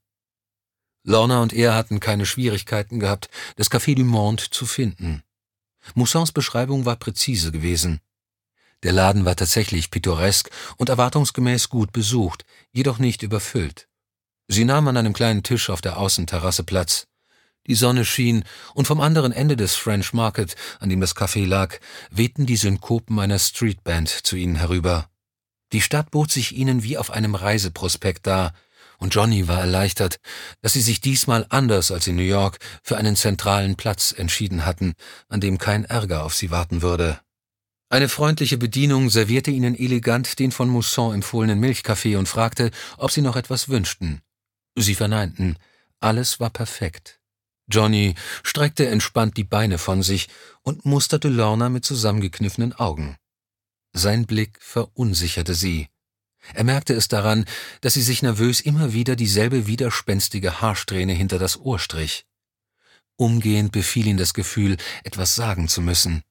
B: Lorna und er hatten keine Schwierigkeiten gehabt, das Café du Monde zu finden. Moussons Beschreibung war präzise gewesen. Der Laden war tatsächlich pittoresk und erwartungsgemäß gut besucht, jedoch nicht überfüllt. Sie nahm an einem kleinen Tisch auf der Außenterrasse Platz. Die Sonne schien, und vom anderen Ende des French Market, an dem das Café lag, wehten die Synkopen einer Streetband zu ihnen herüber. Die Stadt bot sich ihnen wie auf einem Reiseprospekt dar, und Johnny war erleichtert, dass sie sich diesmal anders als in New York für einen zentralen Platz entschieden hatten, an dem kein Ärger auf sie warten würde. Eine freundliche Bedienung servierte ihnen elegant den von Mousson empfohlenen Milchkaffee und fragte, ob sie noch etwas wünschten. Sie verneinten. Alles war perfekt. Johnny streckte entspannt die Beine von sich und musterte Lorna mit zusammengekniffenen Augen. Sein Blick verunsicherte sie. Er merkte es daran, dass sie sich nervös immer wieder dieselbe widerspenstige Haarsträhne hinter das Ohr strich. Umgehend befiel ihn das Gefühl, etwas sagen zu müssen.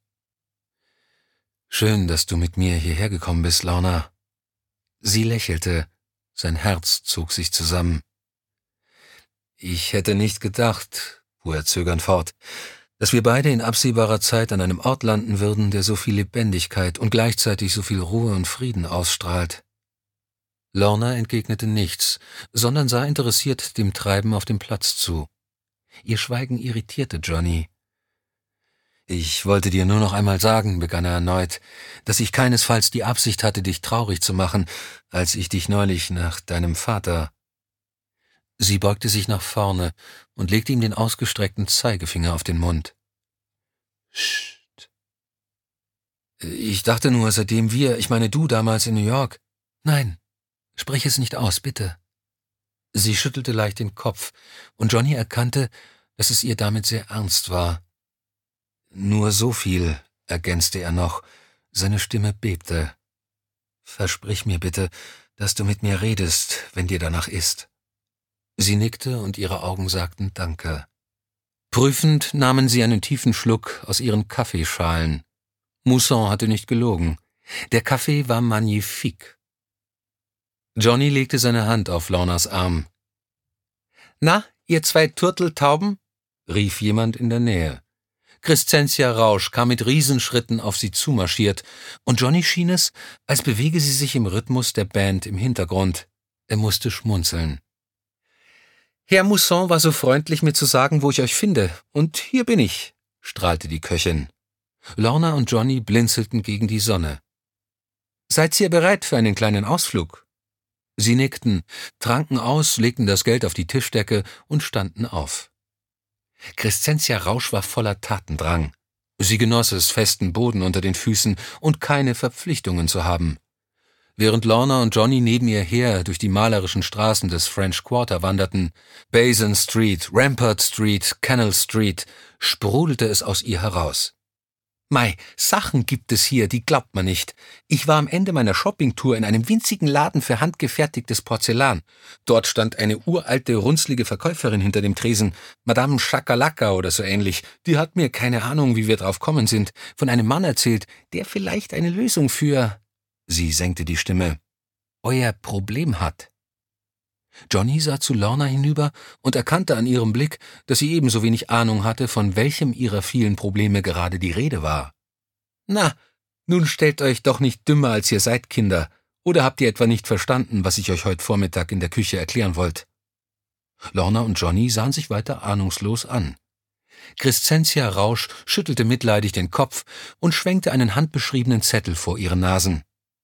B: »Schön, dass du mit mir hierher gekommen bist, Lorna.« Sie lächelte, sein Herz zog sich zusammen. »Ich hätte nicht gedacht«, fuhr er zögernd fort, »dass wir beide in absehbarer Zeit an einem Ort landen würden, der so viel Lebendigkeit und gleichzeitig so viel Ruhe und Frieden ausstrahlt.« Lorna entgegnete nichts, sondern sah interessiert dem Treiben auf dem Platz zu. Ihr Schweigen irritierte Johnny. »Ich wollte dir nur noch einmal sagen«, begann er erneut, »dass ich keinesfalls die Absicht hatte, dich traurig zu machen, als ich dich neulich nach deinem Vater...« Sie beugte sich nach vorne und legte ihm den ausgestreckten Zeigefinger auf den Mund. »Psst. Ich dachte nur, seitdem wir, ich meine du damals in New York...« »Nein, sprich es nicht aus, bitte.« Sie schüttelte leicht den Kopf, und Johnny erkannte, dass es ihr damit sehr ernst war. »Nur so viel«, ergänzte er noch, seine Stimme bebte. »Versprich mir bitte, dass du mit mir redest, wenn dir danach ist.« Sie nickte und ihre Augen sagten Danke. Prüfend nahmen sie einen tiefen Schluck aus ihren Kaffeeschalen. Mousson hatte nicht gelogen. Der Kaffee war magnifique. Johnny legte seine Hand auf Lornas Arm. »Na, ihr zwei Turteltauben?« rief jemand in der Nähe. Crescentia Rausch kam mit Riesenschritten auf sie zumarschiert, und Johnny schien es, als bewege sie sich im Rhythmus der Band im Hintergrund. Er musste schmunzeln. »Herr Mousson war so freundlich, mir zu sagen, wo ich euch finde, und hier bin ich«, strahlte die Köchin. Lorna und Johnny blinzelten gegen die Sonne. »Seid ihr bereit für einen kleinen Ausflug?« Sie nickten, tranken aus, legten das Geld auf die Tischdecke und standen auf. Crescentia Rausch war voller Tatendrang. Sie genoss es, festen Boden unter den Füßen und keine Verpflichtungen zu haben. Während Lorna und Johnny neben ihr her durch die malerischen Straßen des French Quarter wanderten, Basin Street, Rampart Street, Canal Street, sprudelte es aus ihr heraus. »Mei, Sachen gibt es hier, die glaubt man nicht. Ich war am Ende meiner Shoppingtour in einem winzigen Laden für handgefertigtes Porzellan. Dort stand eine uralte, runzlige Verkäuferin hinter dem Tresen, Madame Chakalaka oder so ähnlich. Die hat mir, keine Ahnung, wie wir drauf kommen sind, von einem Mann erzählt, der vielleicht eine Lösung für...« Sie senkte die Stimme. »Euer Problem hat.« Johnny sah zu Lorna hinüber und erkannte an ihrem Blick, dass sie ebenso wenig Ahnung hatte, von welchem ihrer vielen Probleme gerade die Rede war. »Na, nun stellt euch doch nicht dümmer, als ihr seid, Kinder. Oder habt ihr etwa nicht verstanden, was ich euch heute Vormittag in der Küche erklären wollt?« Lorna und Johnny sahen sich weiter ahnungslos an. Crescentia Rausch schüttelte mitleidig den Kopf und schwenkte einen handbeschriebenen Zettel vor ihre Nasen.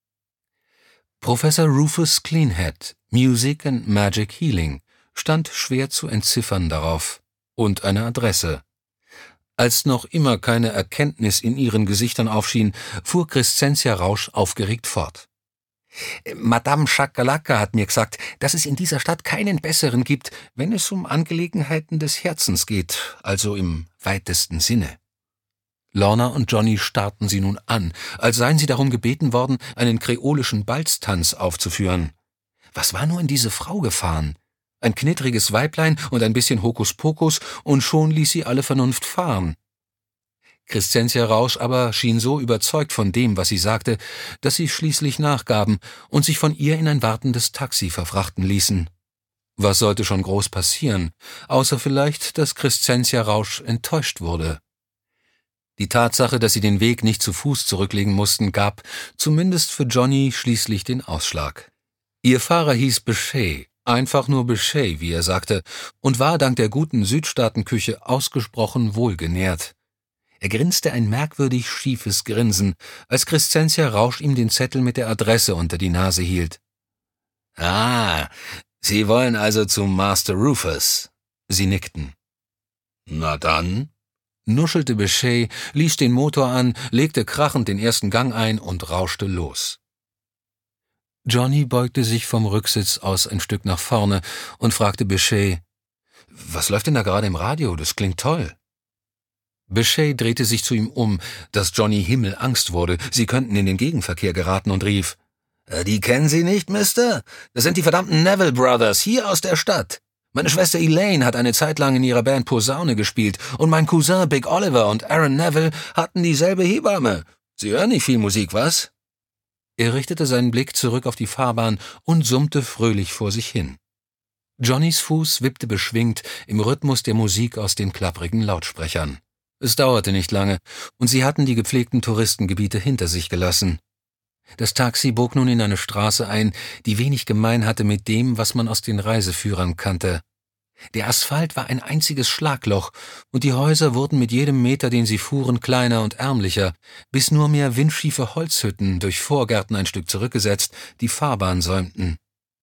B: Professor Rufus Cleanhead, Music and Magic Healing, stand schwer zu entziffern darauf, und eine Adresse. Als noch immer keine Erkenntnis in ihren Gesichtern aufschien, fuhr Crescentia Rausch aufgeregt fort. »Madame Chakalaka hat mir gesagt, dass es in dieser Stadt keinen besseren gibt, wenn es um Angelegenheiten des Herzens geht, also im weitesten Sinne.« Lorna und Johnny starrten sie nun an, als seien sie darum gebeten worden, einen kreolischen Balztanz aufzuführen. Was war nur in diese Frau gefahren? Ein knittriges Weiblein und ein bisschen Hokuspokus, und schon ließ sie alle Vernunft fahren. Crescentia Rausch aber schien so überzeugt von dem, was sie sagte, dass sie schließlich nachgaben und sich von ihr in ein wartendes Taxi verfrachten ließen. Was sollte schon groß passieren, außer vielleicht, dass Crescentia Rausch enttäuscht wurde? Die Tatsache, dass sie den Weg nicht zu Fuß zurücklegen mussten, gab, zumindest für Johnny, schließlich den Ausschlag. Ihr Fahrer hieß Bechet, einfach nur Bechet, wie er sagte, und war dank der guten Südstaatenküche ausgesprochen wohlgenährt. Er grinste ein merkwürdig schiefes Grinsen, als Crescentia Rausch ihm den Zettel mit der Adresse unter die Nase hielt. »Ah, »Sie wollen also zum Master Rufus?« Sie nickten. »Na dann«, nuschelte Bechet, ließ den Motor an, legte krachend den ersten Gang ein und rauschte los. Johnny beugte sich vom Rücksitz aus ein Stück nach vorne und fragte Bechet, »Was läuft denn da gerade im Radio? Das klingt toll.« Bechet drehte sich zu ihm um, dass Johnny himmelangst wurde, sie könnten in den Gegenverkehr geraten, und rief, »Die kennen Sie nicht, Mister? Das sind die verdammten Neville Brothers, hier aus der Stadt. Meine Schwester Elaine hat eine Zeit lang in ihrer Band Posaune gespielt und mein Cousin Big Oliver und Aaron Neville hatten dieselbe Hebamme. Sie hören nicht viel Musik, was?« Er richtete seinen Blick zurück auf die Fahrbahn und summte fröhlich vor sich hin. Johnnys Fuß wippte beschwingt im Rhythmus der Musik aus den klapprigen Lautsprechern. Es dauerte nicht lange, und sie hatten die gepflegten Touristengebiete hinter sich gelassen. Das Taxi bog nun in eine Straße ein, die wenig gemein hatte mit dem, was man aus den Reiseführern kannte. Der Asphalt war ein einziges Schlagloch, und die Häuser wurden mit jedem Meter, den sie fuhren, kleiner und ärmlicher, bis nur mehr windschiefe Holzhütten, durch Vorgärten ein Stück zurückgesetzt, die Fahrbahn säumten.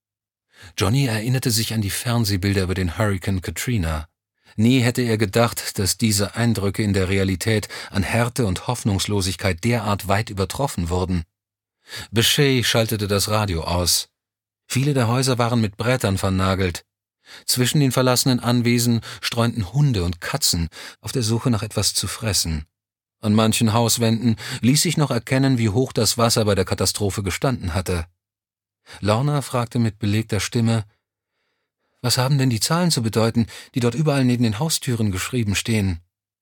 B: Johnny erinnerte sich an die Fernsehbilder über den Hurrikan Katrina. Nie hätte er gedacht, dass diese Eindrücke in der Realität an Härte und Hoffnungslosigkeit derart weit übertroffen wurden. Bechet schaltete das Radio aus. Viele der Häuser waren mit Brettern vernagelt. Zwischen den verlassenen Anwesen streunten Hunde und Katzen auf der Suche nach etwas zu fressen. An manchen Hauswänden ließ sich noch erkennen, wie hoch das Wasser bei der Katastrophe gestanden hatte. Lorna fragte mit belegter Stimme, »Was haben denn die Zahlen zu bedeuten, die dort überall neben den Haustüren geschrieben stehen?«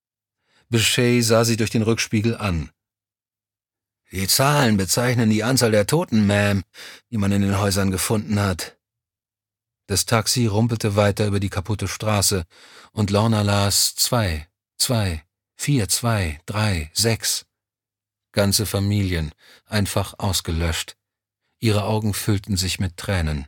B: Bechet sah sie durch den Rückspiegel an. »Die Zahlen bezeichnen die Anzahl der Toten, Ma'am, die man in den Häusern gefunden hat.« Das Taxi rumpelte weiter über die kaputte Straße, und Lorna las zwei, zwei, vier, zwei, drei, sechs. Ganze Familien, einfach ausgelöscht. Ihre Augen füllten sich mit Tränen.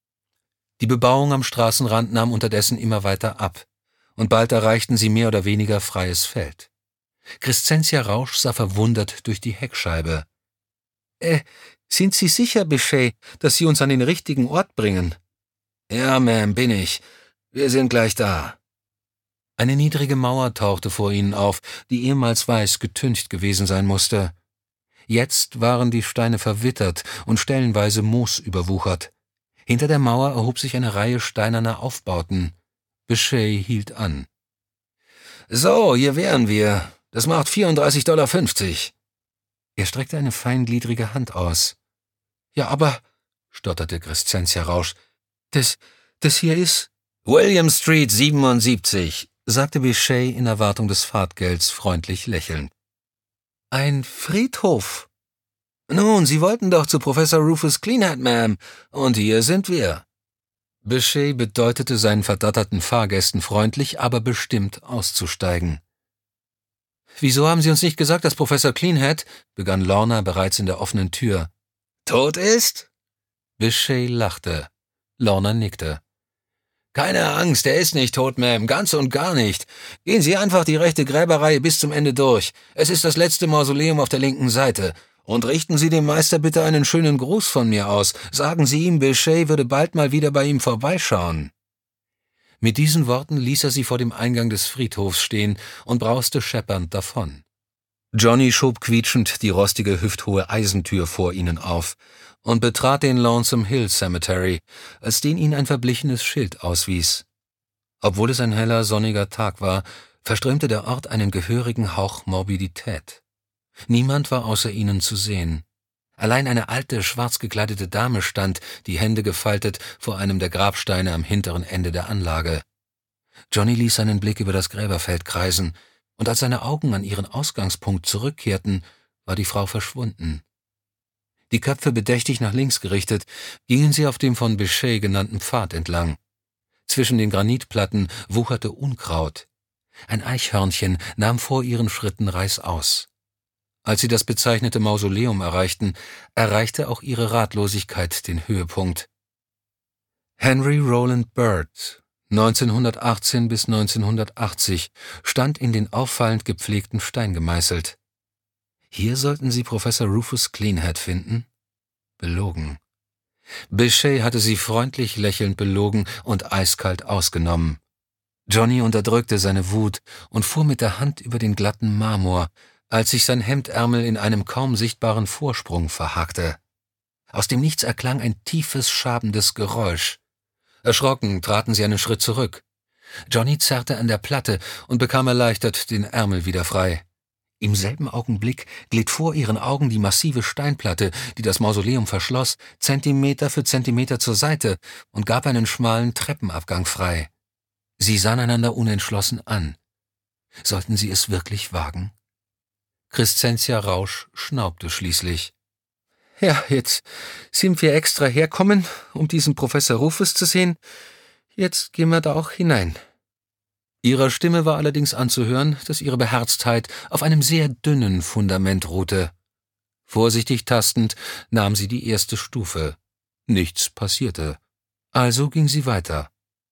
B: Die Bebauung am Straßenrand nahm unterdessen immer weiter ab, und bald erreichten sie mehr oder weniger freies Feld. Crescentia Rausch sah verwundert durch die Heckscheibe. »Äh, sind Sie sicher, Bechet, dass Sie uns an den richtigen Ort bringen?« »Ja, Ma'am, bin ich. Wir sind gleich da.« Eine niedrige Mauer tauchte vor ihnen auf, die ehemals weiß getüncht gewesen sein musste. Jetzt waren die Steine verwittert und stellenweise Moos überwuchert. Hinter der Mauer erhob sich eine Reihe steinerner Aufbauten. Bechet hielt an. »So, hier wären wir. Das macht vierunddreißig Dollar fünfzig. Er streckte eine feingliedrige Hand aus. »Ja, aber«, stotterte Crescentia Rausch, »das, das hier ist...« »William Street siebenundsiebzig«, sagte Bechet in Erwartung des Fahrtgelds freundlich lächelnd. »Ein Friedhof?« »Nun, Sie wollten doch zu Professor Rufus Cleanhead, Ma'am, und hier sind wir.« Bechet bedeutete seinen verdatterten Fahrgästen freundlich, aber bestimmt auszusteigen. »Wieso haben Sie uns nicht gesagt, dass Professor Cleanhead«, begann Lorna bereits in der offenen Tür. »Tot ist?« Bechet lachte. Lorna nickte. »Keine Angst, er ist nicht tot, Ma'am, ganz und gar nicht. Gehen Sie einfach die rechte Gräberreihe bis zum Ende durch. Es ist das letzte Mausoleum auf der linken Seite. Und richten Sie dem Meister bitte einen schönen Gruß von mir aus. Sagen Sie ihm, Bechet würde bald mal wieder bei ihm vorbeischauen.« Mit diesen Worten ließ er sie vor dem Eingang des Friedhofs stehen und brauste scheppernd davon. Johnny schob quietschend die rostige, hüfthohe Eisentür vor ihnen auf und betrat den Lonesome Hill Cemetery, als den ihn ein verblichenes Schild auswies. Obwohl es ein heller, sonniger Tag war, verströmte der Ort einen gehörigen Hauch Morbidität. Niemand war außer ihnen zu sehen. Allein eine alte, schwarz gekleidete Dame stand, die Hände gefaltet, vor einem der Grabsteine am hinteren Ende der Anlage. Johnny ließ seinen Blick über das Gräberfeld kreisen, und als seine Augen an ihren Ausgangspunkt zurückkehrten, war die Frau verschwunden. Die Köpfe bedächtig nach links gerichtet, gingen sie auf dem von Bechet genannten Pfad entlang. Zwischen den Granitplatten wucherte Unkraut. Ein Eichhörnchen nahm vor ihren Schritten reißaus. Als sie das bezeichnete Mausoleum erreichten, erreichte auch ihre Ratlosigkeit den Höhepunkt. Henry Rowland Bird, neunzehnhundertachtzehn bis neunzehnhundertachtzig, stand in den auffallend gepflegten Stein gemeißelt. Hier sollten sie Professor Rufus Cleanhead finden? Belogen. Bechet hatte sie freundlich lächelnd belogen und eiskalt ausgenommen. Johnny unterdrückte seine Wut und fuhr mit der Hand über den glatten Marmor, als sich sein Hemdärmel in einem kaum sichtbaren Vorsprung verhakte. Aus dem Nichts erklang ein tiefes, schabendes Geräusch. Erschrocken traten sie einen Schritt zurück. Johnny zerrte an der Platte und bekam erleichtert den Ärmel wieder frei. Im selben Augenblick glitt vor ihren Augen die massive Steinplatte, die das Mausoleum verschloss, Zentimeter für Zentimeter zur Seite und gab einen schmalen Treppenabgang frei. Sie sahen einander unentschlossen an. Sollten sie es wirklich wagen? Crescentia Rausch schnaubte schließlich. »Ja, jetzt sind wir extra herkommen, um diesen Professor Rufus zu sehen. Jetzt gehen wir da auch hinein.« Ihrer Stimme war allerdings anzuhören, dass ihre Beherztheit auf einem sehr dünnen Fundament ruhte. Vorsichtig tastend nahm sie die erste Stufe. Nichts passierte. Also ging sie weiter.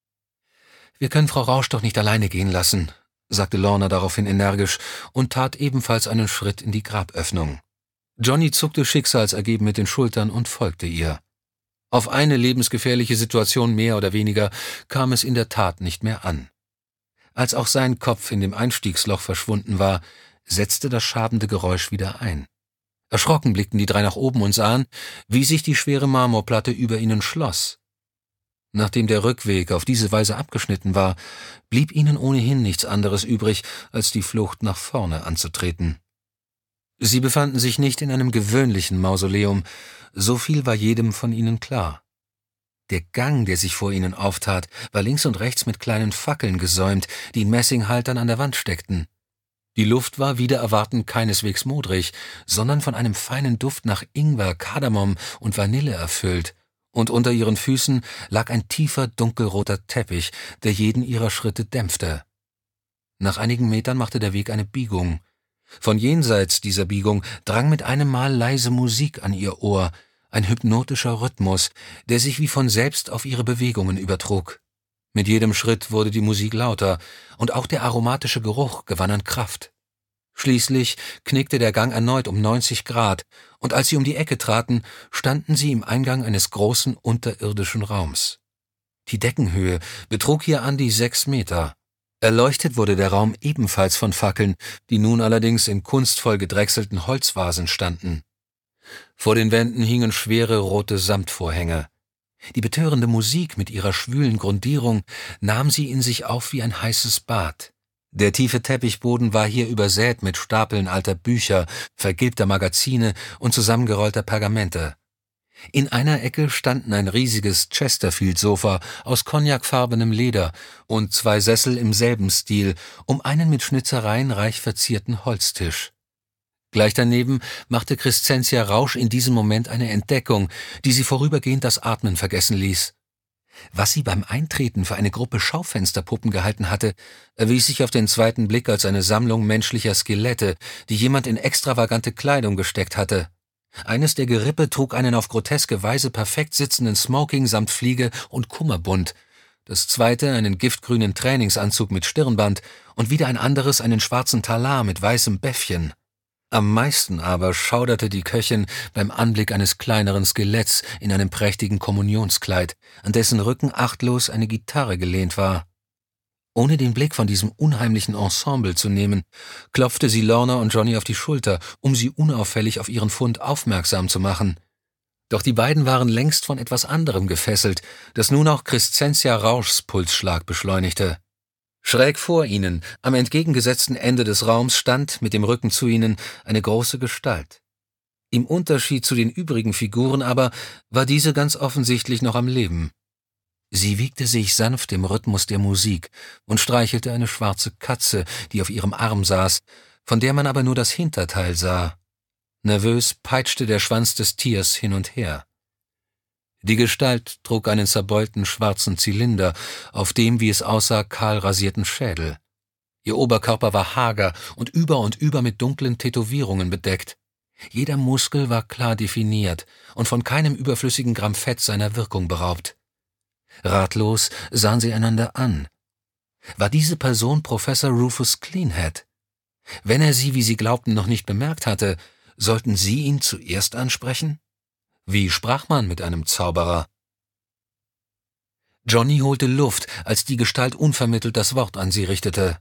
B: »Wir können Frau Rausch doch nicht alleine gehen lassen«, sagte Lorna daraufhin energisch und tat ebenfalls einen Schritt in die Graböffnung. Johnny zuckte schicksalsergeben mit den Schultern und folgte ihr. Auf eine lebensgefährliche Situation mehr oder weniger kam es in der Tat nicht mehr an. Als auch sein Kopf in dem Einstiegsloch verschwunden war, setzte das schabende Geräusch wieder ein. Erschrocken blickten die drei nach oben und sahen, wie sich die schwere Marmorplatte über ihnen schloss. Nachdem der Rückweg auf diese Weise abgeschnitten war, blieb ihnen ohnehin nichts anderes übrig, als die Flucht nach vorne anzutreten. Sie befanden sich nicht in einem gewöhnlichen Mausoleum, so viel war jedem von ihnen klar. Der Gang, der sich vor ihnen auftat, war links und rechts mit kleinen Fackeln gesäumt, die in Messinghaltern an der Wand steckten. Die Luft war wider Erwarten keineswegs modrig, sondern von einem feinen Duft nach Ingwer, Kardamom und Vanille erfüllt, und unter ihren Füßen lag ein tiefer, dunkelroter Teppich, der jeden ihrer Schritte dämpfte. Nach einigen Metern machte der Weg eine Biegung. Von jenseits dieser Biegung drang mit einem Mal leise Musik an ihr Ohr, ein hypnotischer Rhythmus, der sich wie von selbst auf ihre Bewegungen übertrug. Mit jedem Schritt wurde die Musik lauter, und auch der aromatische Geruch gewann an Kraft. Schließlich knickte der Gang erneut um neunzig Grad, und als sie um die Ecke traten, standen sie im Eingang eines großen unterirdischen Raums. Die Deckenhöhe betrug hier an die sechs Meter. Erleuchtet wurde der Raum ebenfalls von Fackeln, die nun allerdings in kunstvoll gedrechselten Holzvasen standen. Vor den Wänden hingen schwere rote Samtvorhänge. Die betörende Musik mit ihrer schwülen Grundierung nahm sie in sich auf wie ein heißes Bad. Der tiefe Teppichboden war hier übersät mit Stapeln alter Bücher, vergilbter Magazine und zusammengerollter Pergamente. In einer Ecke standen ein riesiges Chesterfield-Sofa aus cognacfarbenem Leder und zwei Sessel im selben Stil, um einen mit Schnitzereien reich verzierten Holztisch. Gleich daneben machte Crescentia Rausch in diesem Moment eine Entdeckung, die sie vorübergehend das Atmen vergessen ließ. Was sie beim Eintreten für eine Gruppe Schaufensterpuppen gehalten hatte, erwies sich auf den zweiten Blick als eine Sammlung menschlicher Skelette, die jemand in extravagante Kleidung gesteckt hatte. Eines der Gerippe trug einen auf groteske Weise perfekt sitzenden Smoking samt Fliege und Kummerbund, das zweite einen giftgrünen Trainingsanzug mit Stirnband und wieder ein anderes einen schwarzen Talar mit weißem Bäffchen. Am meisten aber schauderte die Köchin beim Anblick eines kleineren Skeletts in einem prächtigen Kommunionskleid, an dessen Rücken achtlos eine Gitarre gelehnt war. Ohne den Blick von diesem unheimlichen Ensemble zu nehmen, klopfte sie Lorna und Johnny auf die Schulter, um sie unauffällig auf ihren Fund aufmerksam zu machen. Doch die beiden waren längst von etwas anderem gefesselt, das nun auch Crescentia Rauschs Pulsschlag beschleunigte. Schräg vor ihnen, am entgegengesetzten Ende des Raums, stand, mit dem Rücken zu ihnen, eine große Gestalt. Im Unterschied zu den übrigen Figuren aber war diese ganz offensichtlich noch am Leben. Sie wiegte sich sanft im Rhythmus der Musik und streichelte eine schwarze Katze, die auf ihrem Arm saß, von der man aber nur das Hinterteil sah. Nervös peitschte der Schwanz des Tiers hin und her. Die Gestalt trug einen zerbeulten schwarzen Zylinder, auf dem, wie es aussah, kahl rasierten Schädel. Ihr Oberkörper war hager und über und über mit dunklen Tätowierungen bedeckt. Jeder Muskel war klar definiert und von keinem überflüssigen Gramm Fett seiner Wirkung beraubt. Ratlos sahen sie einander an. War diese Person Professor Rufus Cleanhead? Wenn er sie, wie sie glaubten, noch nicht bemerkt hatte, sollten sie ihn zuerst ansprechen? Wie sprach man mit einem Zauberer? Johnny holte Luft, als die Gestalt unvermittelt das Wort an sie richtete.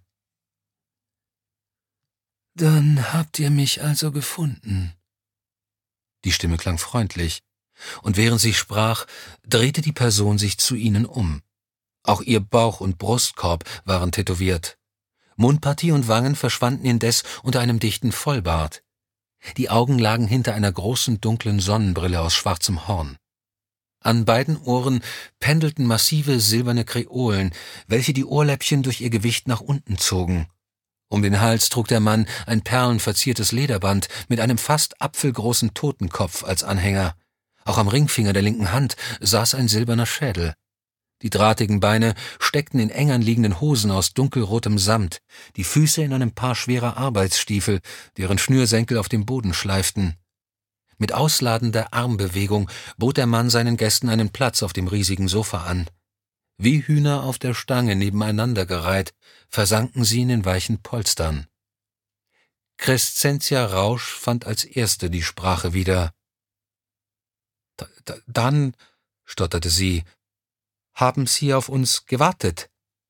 B: »Dann habt ihr mich also gefunden.« Die Stimme klang freundlich, und während sie sprach, drehte die Person sich zu ihnen um. Auch ihr Bauch- und Brustkorb waren tätowiert. Mundpartie und Wangen verschwanden indes unter einem dichten Vollbart. Die Augen lagen hinter einer großen dunklen Sonnenbrille aus schwarzem Horn. An beiden Ohren pendelten massive silberne Kreolen, welche die Ohrläppchen durch ihr Gewicht nach unten zogen. Um den Hals trug der Mann ein perlenverziertes Lederband mit einem fast apfelgroßen Totenkopf als Anhänger. Auch am Ringfinger der linken Hand saß ein silberner Schädel. Die drahtigen Beine steckten in eng anliegenden Hosen aus dunkelrotem Samt, die Füße in einem Paar schwerer Arbeitsstiefel, deren Schnürsenkel auf dem Boden schleiften. Mit ausladender Armbewegung bot der Mann seinen Gästen einen Platz auf dem riesigen Sofa an. Wie Hühner auf der Stange nebeneinander gereiht, versanken sie in den weichen Polstern. Crescentia Rausch fand als erste die Sprache wieder. D- d- »Dann«, stotterte sie, »haben Sie auf uns gewartet?«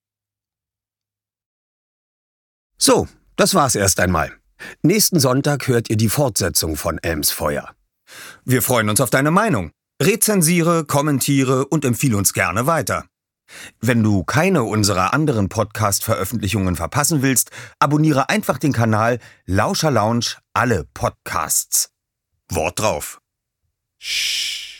A: So, das war's erst einmal. Nächsten Sonntag hört ihr die Fortsetzung von Elmsfeuer. Wir freuen uns auf deine Meinung. Rezensiere, kommentiere und empfehle uns gerne weiter. Wenn du keine unserer anderen Podcast-Veröffentlichungen verpassen willst, abonniere einfach den Kanal Lauscher Lounge alle Podcasts. Wort drauf.
C: Shh.